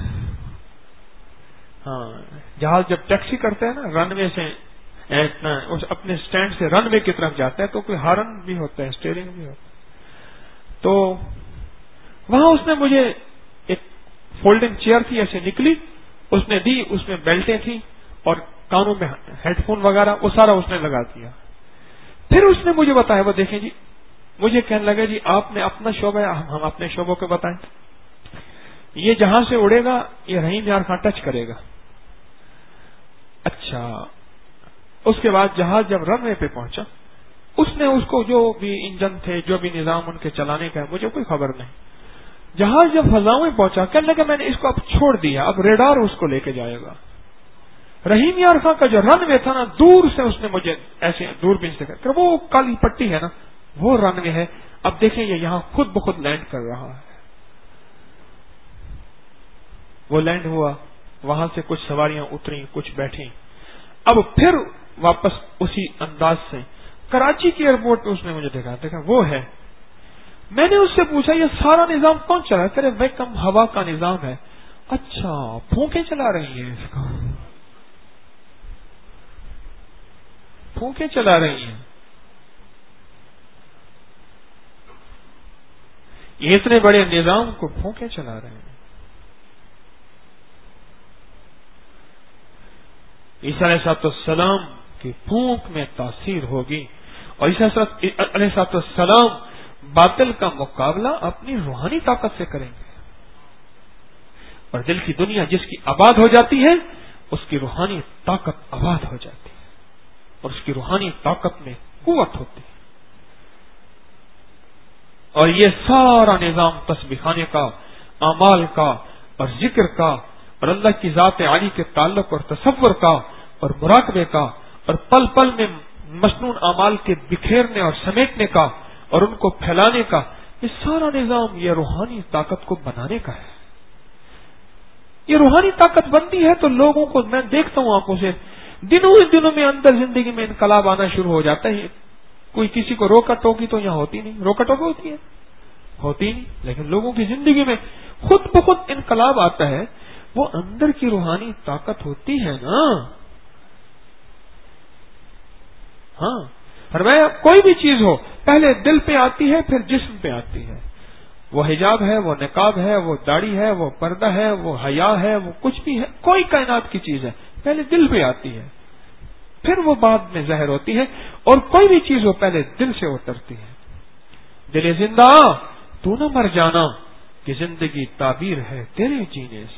ہاں جہاز جب ٹیکسی کرتے ہیں نا رن وے سے اپنے سٹینڈ سے رن وے کی طرف جاتا ہے تو کوئی ہارن بھی ہوتا ہے، اسٹیئرنگ بھی ہوتا ہے۔ تو وہاں اس نے مجھے ایک فولڈنگ چیئر تھی ایسے نکلی، اس نے دی، اس میں بیلٹیں تھیں اور کانوں میں ہیڈ فون وغیرہ وہ سارا اس نے لگا دیا۔ پھر اس نے مجھے بتایا، وہ دیکھیں جی مجھے کہنے لگا جی آپ نے اپنا شعبہ ہے، ہم اپنے شعبوں کو بتائیں، یہ جہاں سے اڑے گا یہ رحیم یار خان ٹچ کرے گا۔ اچھا اس کے بعد جہاز جب رن وے پہ پہنچا، اس نے اس کو جو بھی انجن تھے جو بھی نظام ان کے چلانے کا ہے مجھے کوئی خبر نہیں۔ جہاز جب فضاؤں میں پہنچا کہنے لگا میں نے اس کو اب چھوڑ دیا، اب ریڈار اس کو لے کے جائے گا۔ رحیم یار خان کا جو رن وے تھا نا دور سے اس نے مجھے ایسے دور بین سے کہ وہ کالی پٹی ہے نا وہ رن وے ہے، اب دیکھیں یہ یہاں خود بخود لینڈ کر رہا ہے۔ وہ لینڈ ہوا، وہاں سے کچھ سواریاں اتری، کچھ بیٹھی، اب پھر واپس اسی انداز سے کراچی کی ایئرپورٹ پہ اس نے مجھے دیکھا دیکھا وہ ہے۔ میں نے اس سے پوچھا یہ سارا نظام کون چلا ہے؟ کرے ویکم ہوا کا نظام ہے۔ اچھا پھونکیں چلا رہی ہیں، اس کا پھونکیں چلا رہی ہیں، یہ اتنے بڑے نظام کو پھونکیں چلا رہے ہیں۔ عیسیٰ علیہ السلام کی پھونک میں تاثیر ہوگی اور عیسیٰ علیہ السلام باطل کا مقابلہ اپنی روحانی طاقت سے کریں گے، اور دل کی دنیا جس کی آباد ہو جاتی ہے اس کی روحانی طاقت آباد ہو جاتی ہے اور اس کی روحانی طاقت میں قوت ہوتی ہے۔ اور یہ سارا نظام تسبیح خانے کا، اعمال کا اور ذکر کا اور اللہ کی ذات عالی کے تعلق اور تصور کا اور مراقبے کا اور پل پل میں مسنون اعمال کے بکھیرنے اور سمیٹنے کا اور ان کو پھیلانے کا، یہ سارا نظام یہ روحانی طاقت کو بنانے کا ہے۔ یہ روحانی طاقت بنتی ہے تو لوگوں کو میں دیکھتا ہوں آنکھوں سے، دنوں ہی دنوں میں اندر زندگی میں انقلاب آنا شروع ہو جاتا ہے۔ کوئی کسی کو روکا ٹوکی تو یہاں ہوتی نہیں، روکا ٹوکی ہوتی ہے ہوتی نہیں، لیکن لوگوں کی زندگی میں خود بخود انقلاب آتا ہے، وہ اندر کی روحانی طاقت ہوتی ہے نا۔ ہاں فرمایا کوئی بھی چیز ہو پہلے دل پہ آتی ہے پھر جسم پہ آتی ہے، وہ حجاب ہے، وہ نقاب ہے، وہ داڑھی ہے، وہ پردہ ہے، وہ حیا ہے، وہ کچھ بھی ہے، کوئی کائنات کی چیز ہے پہلے دل پہ آتی ہے پھر وہ بعد میں ظاہر ہوتی ہے، اور کوئی بھی چیز ہو پہلے دل سے اترتی ہے۔ دل زندہ تو نہ مر جانا کہ زندگی تعبیر ہے تیرے جینے سے۔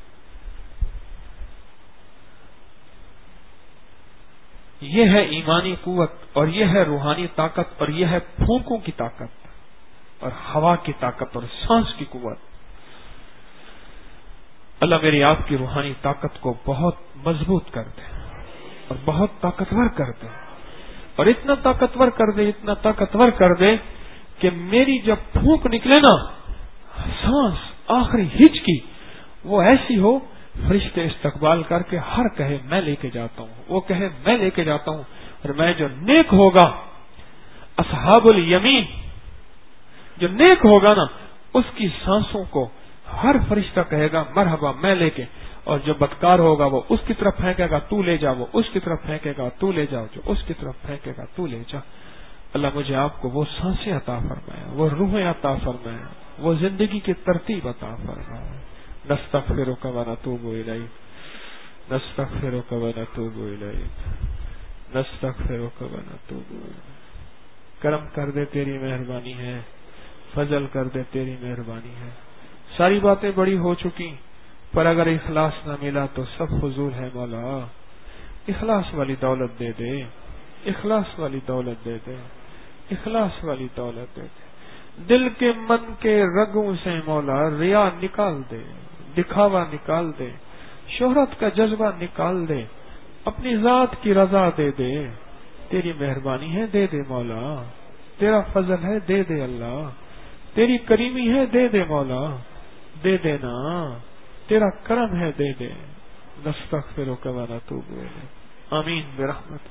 یہ ہے ایمانی قوت اور یہ ہے روحانی طاقت اور یہ ہے پھونکوں کی طاقت، اور ہوا کی طاقت اور سانس کی قوت. اللہ میری آپ کی روحانی طاقت کو بہت مضبوط کر دے اور بہت طاقتور کر دے، اور اتنا طاقتور کر دے اتنا طاقتور کر دے کہ میری جب پھونک نکلے نا، سانس آخری ہچ کی، وہ ایسی ہو فرشتے استقبال کر کے ہر کہے میں لے کے جاتا ہوں، وہ کہے میں لے کے جاتا ہوں، اور میں جو نیک ہوگا اصحاب الیمین جو نیک ہوگا نا، اس کی سانسوں کو ہر فرشتہ کہے گا مرحبا میں لے کے، اور جو بدکار ہوگا وہ اس کی طرف پھینکے گا تو لے جا، وہ اس کی طرف پھینکے گا تو لے جاؤ، جو اس کی طرف پھینکے گا تو لے جا۔ اللہ مجھے آپ کو وہ سانسیں عطا فرمائے، وہ روحیں عطا فرمائے، وہ زندگی کی ترتیب عطا فرمائے۔ نستغفرک و نتوب الیک، نستغفرک و نتوب الیک، نستغفرک و نتوب الیک۔ کرم کر دے تیری مہربانی ہے، فضل کر دے تیری مہربانی ہے۔ ساری باتیں بڑی ہو چکی، پر اگر اخلاص نہ ملا تو سب فضول ہے مولا۔ اخلاص والی دولت دے دے، اخلاص والی دولت دے دے، اخلاص والی دولت دے دے۔ دل کے من کے رگوں سے مولا ریا نکال دے، دکھاوا نکال دے، شہرت کا جذبہ نکال دے، اپنی ذات کی رضا دے دے۔ تیری مہربانی ہے دے دے مولا، تیرا فضل ہے دے دے اللہ، تیری کریمی ہے دے دے مولا، دے دینا، تیرا کرم ہے دے دے۔ نستغفرک و نتوب الیک، آمین برحمتک۔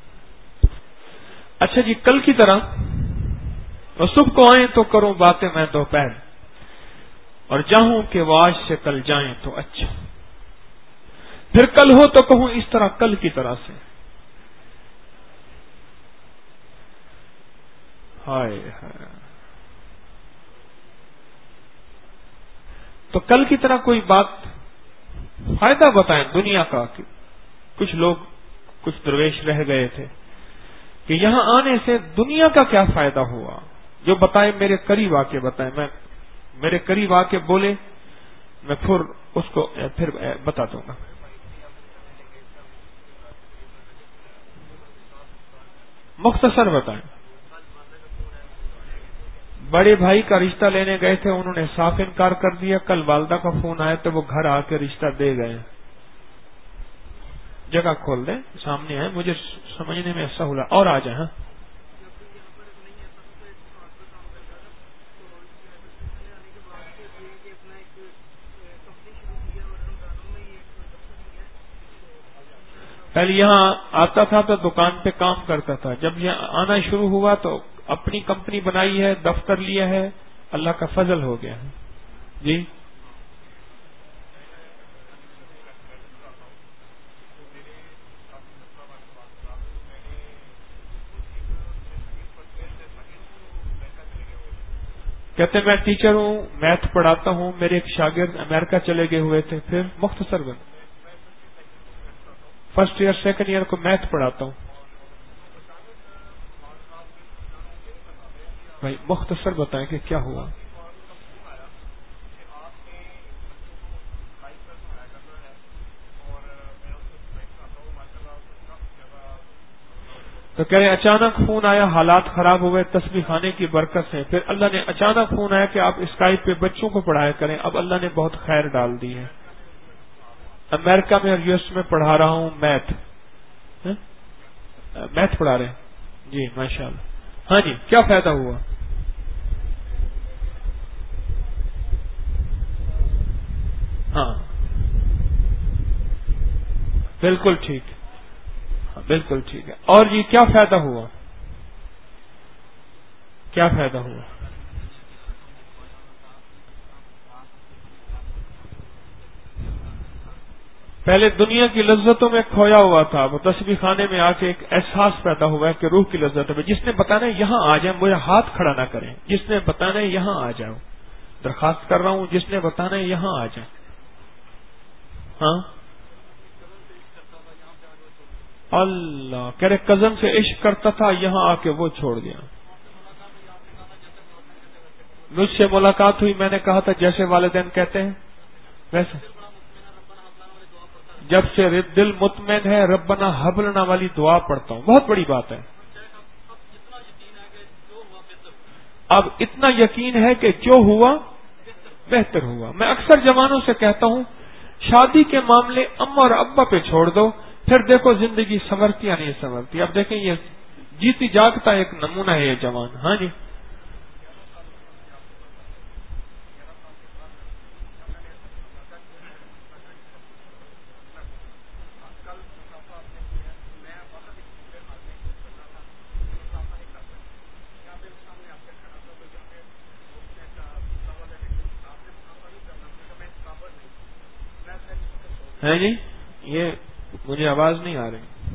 اچھا جی، کل کی طرح اور صبح کو آئیں تو کروں باتیں میں دوپہر، اور جاؤں کہ وہ آج سے کل جائیں تو اچھا، پھر کل ہو تو کہوں اس طرح کل کی طرح سے۔ ہائے ہائے، تو کل کی طرح کوئی بات فائدہ بتائیں دنیا کا، کہ کچھ لوگ کچھ درویش رہ گئے تھے کہ یہاں آنے سے دنیا کا کیا فائدہ ہوا، جو بتائیں میرے قریب آ کے بتائیں، میں میرے قریب آ کے بولے، میں پھر اس کو پھر بتا دوں گا۔ مختصر بتائیں۔ بڑے بھائی کا رشتہ لینے گئے تھے، انہوں نے صاف انکار کر دیا، کل والدہ کا فون آیا تو وہ گھر آ کے رشتہ دے گئے۔ جگہ کھول دیں، سامنے ہے، مجھے سمجھنے میں سہولت، اور آ جائیں۔ ہاں پہلے یہاں آتا تھا تو دکان پہ کام کرتا تھا، جب یہاں آنا شروع ہوا تو اپنی کمپنی بنائی ہے، دفتر لیا ہے، اللہ کا فضل ہو گیا ہے۔ جی کہتے میں ٹیچر ہوں، میتھ پڑھاتا ہوں، میرے ایک شاگرد امریکہ چلے گئے ہوئے تھے، پھر مختصر بن فرسٹ ایئر سیکنڈ ایئر کو میتھ پڑھاتا ہوں۔ بھائی مختصر بتائیں کہ کیا ہوا۔ تو کہہ رہے اچانک فون آیا، حالات خراب ہوئے تسبیح خانے کی برکت سے، پھر اللہ نے اچانک فون آیا کہ آپ اسکائپ پہ بچوں کو پڑھایا کریں، اب اللہ نے بہت خیر ڈال دی ہے۔ امریکہ میں اور یو ایس میں پڑھا رہا ہوں میتھ، میتھ پڑھا رہے ہیں جی ماشاء اللہ۔ ہاں جی، کیا فائدہ ہوا؟ ہاں بالکل ٹھیک، ہاں بالکل ٹھیک ہے۔ اور جی کیا فائدہ ہوا؟ کیا فائدہ ہوا؟ پہلے دنیا کی لذتوں میں کھویا ہوا تھا، وہ تسبیح خانے میں آ کے ایک احساس پیدا ہوا ہے کہ روح کی لذت ہے۔ جس نے بتانا ہے یہاں آ جائیں، مجھے ہاتھ کھڑا نہ کریں، جس نے بتانا ہے یہاں آ جاؤ، درخواست کر رہا ہوں جس نے بتانا ہے یہاں آ جائیں۔ ہاں اللہ کہہ رہے کزن سے عشق کرتا تھا، یہاں آ کے وہ چھوڑ دیا۔ مجھ سے ملاقات ہوئی، میں نے کہا تھا جیسے والدین کہتے ہیں ویسے، جب سے دل مطمئن ہے ربنا ہب لنا والی دعا پڑھتا ہوں، بہت بڑی بات ہے۔ اب اتنا یقین ہے کہ جو ہوا بہتر ہوا۔ میں اکثر جوانوں سے کہتا ہوں شادی کے معاملے اما اور ابا پہ چھوڑ دو، پھر دیکھو زندگی سنورتی یا نہیں سنورتی۔ اب دیکھیں یہ جیتی جاگتا ایک نمونہ ہے یہ جوان۔ ہاں جی ہے جی، یہ مجھے آواز نہیں آ رہی۔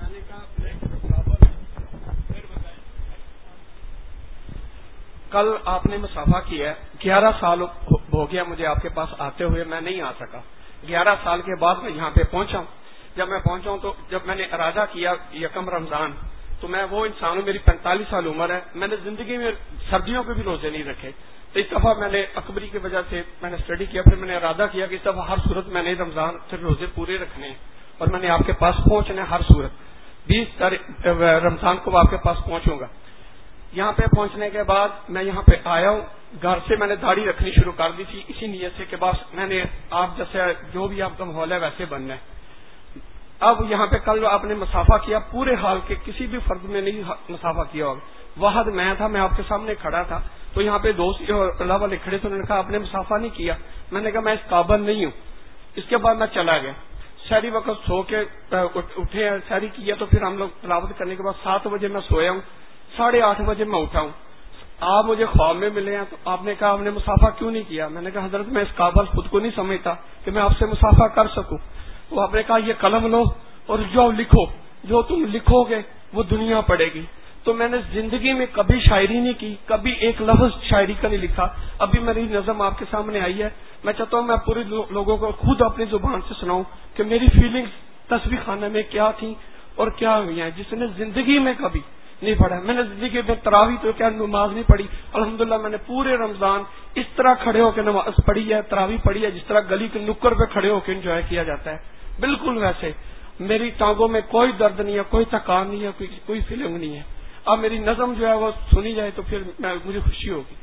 کل آپ نے مسافہ کیا ہے، گیارہ سال ہو گیا مجھے آپ کے پاس آتے ہوئے، میں نہیں آ سکا۔ گیارہ سال کے بعد میں یہاں پہ پہنچا ہوں۔ جب میں پہنچا ہوں تو جب میں نے ارادہ کیا یکم رمضان، تو میں وہ انسان ہوں، میری پینتالیس سال عمر ہے، میں نے زندگی میں سردیوں پہ بھی روزے نہیں رکھے۔ تو اس دفعہ میں نے اکبری کی وجہ سے میں نے اسٹڈی کیا، پھر میں نے ارادہ کیا کہ اس دفعہ ہر صورت میں نے رمضان پھر روزے پورے رکھنے ہیں اور میں نے آپ کے پاس پہنچنا ہے ہر صورت۔ بیس تاریخ رمضان کو آپ کے پاس پہنچوں گا۔ یہاں پہ پہنچنے کے بعد میں یہاں پہ آیا ہوں، گھر سے میں نے داڑھی رکھنی شروع کر دی تھی اسی نیت سے کہ بس میں نے آپ جیسے جو بھی آپ کا ماحول ہے ویسے بننا ہے۔ اب یہاں پہ کل آپ نے مسافہ کیا، پورے حال کے کسی بھی فرد میں نہیں مسافہ کیا ہوگا۔ واحد میں تھا، میں آپ کے سامنے کھڑا تھا، تو یہاں پہ دوست اللہ والے کھڑے تھے، انہوں نے کہا آپ نے مسافہ نہیں کیا۔ میں نے کہا میں اس قابل نہیں ہوں۔ اس کے بعد میں چلا گیا، شہری وقت سو کے اٹھے، شہری کیا تو پھر ہم لوگ تلاوت کرنے کے بعد سات بجے میں سویا ہوں، ساڑھے آٹھ بجے میں اٹھا ہوں۔ آپ مجھے خواب میں ملے ہیں تو آپ نے کہا آپ نے مسافہ کیوں نہیں کیا؟ میں نے کہا حضرت میں اس قابل خود کو نہیں سمجھتا کہ میں آپ سے مسافہ کر سکوں۔ تو آپ نے کہا یہ قلم لو اور جو لکھو، جو تم لکھو گے وہ دنیا پڑھے گی۔ تو میں نے زندگی میں کبھی شاعری نہیں کی، کبھی ایک لفظ شاعری کا نہیں لکھا۔ ابھی میری نظم آپ کے سامنے آئی ہے، میں چاہتا ہوں میں پورے لوگوں کو خود اپنی زبان سے سناؤں کہ میری فیلنگز تصویر خانے میں کیا تھیں اور کیا ہوئی ہیں، جس نے زندگی میں کبھی نہیں پڑھا۔ میں نے زندگی میں تراویح تو کیا نماز نہیں پڑھی، الحمدللہ میں نے پورے رمضان اس طرح کھڑے ہو کے نماز پڑھی ہے، تراویح پڑھی ہے جس طرح گلی کے نکڑ پہ کھڑے ہو کے انجوائے کیا جاتا ہے، بالکل ویسے۔ میری ٹانگوں میں کوئی درد نہیں ہے، کوئی تھکان نہیں ہے، کوئی کوئی فیلنگ نہیں ہے۔ اب میری نظم جو ہے وہ سنی جائے تو پھر مجھے خوشی ہوگی۔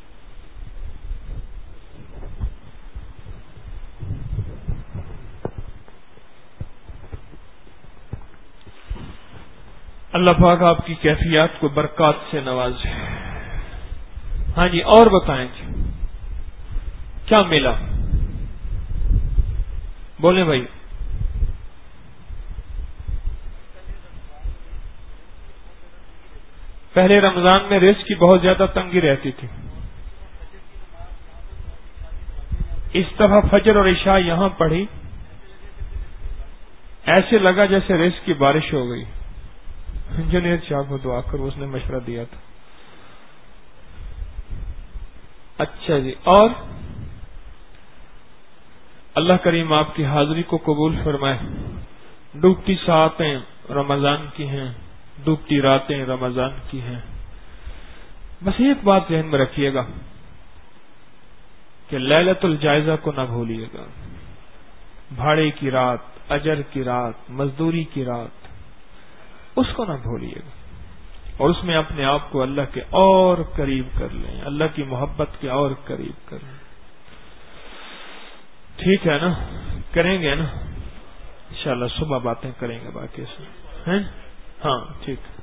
اللہ پاک آپ کی کیفیات کو برکات سے نوازے۔ ہاں جی اور بتائیں جی کیا ملا، بولیں بھائی۔ پہلے رمضان میں رزق کی بہت زیادہ تنگی رہتی تھی، اس دفعہ فجر اور عشاء یہاں پڑھی، ایسے لگا جیسے رزق کی بارش ہو گئی۔ انجینئر شاہ کو دعا کر، اس نے مشورہ دیا تھا۔ اچھا جی اور اللہ کریم آپ کی حاضری کو قبول فرمائے۔ ڈوبتی ساعتیں رمضان کی ہیں، ڈوبتی راتیں رمضان کی ہیں۔ بس ایک بات ذہن میں رکھیے گا کہ لیلۃ الجائزہ کو نہ بھولیے گا، بھاڑے کی رات، اجر کی رات، مزدوری کی رات، اس کو نہ بھولیے گا، اور اس میں اپنے آپ کو اللہ کے اور قریب کر لیں، اللہ کی محبت کے اور قریب کر لیں۔ ٹھیک ہے نا، کریں گے نا انشاءاللہ، صبح باتیں کریں گے باقی سے، ہیں؟ ہاں ٹھیک۔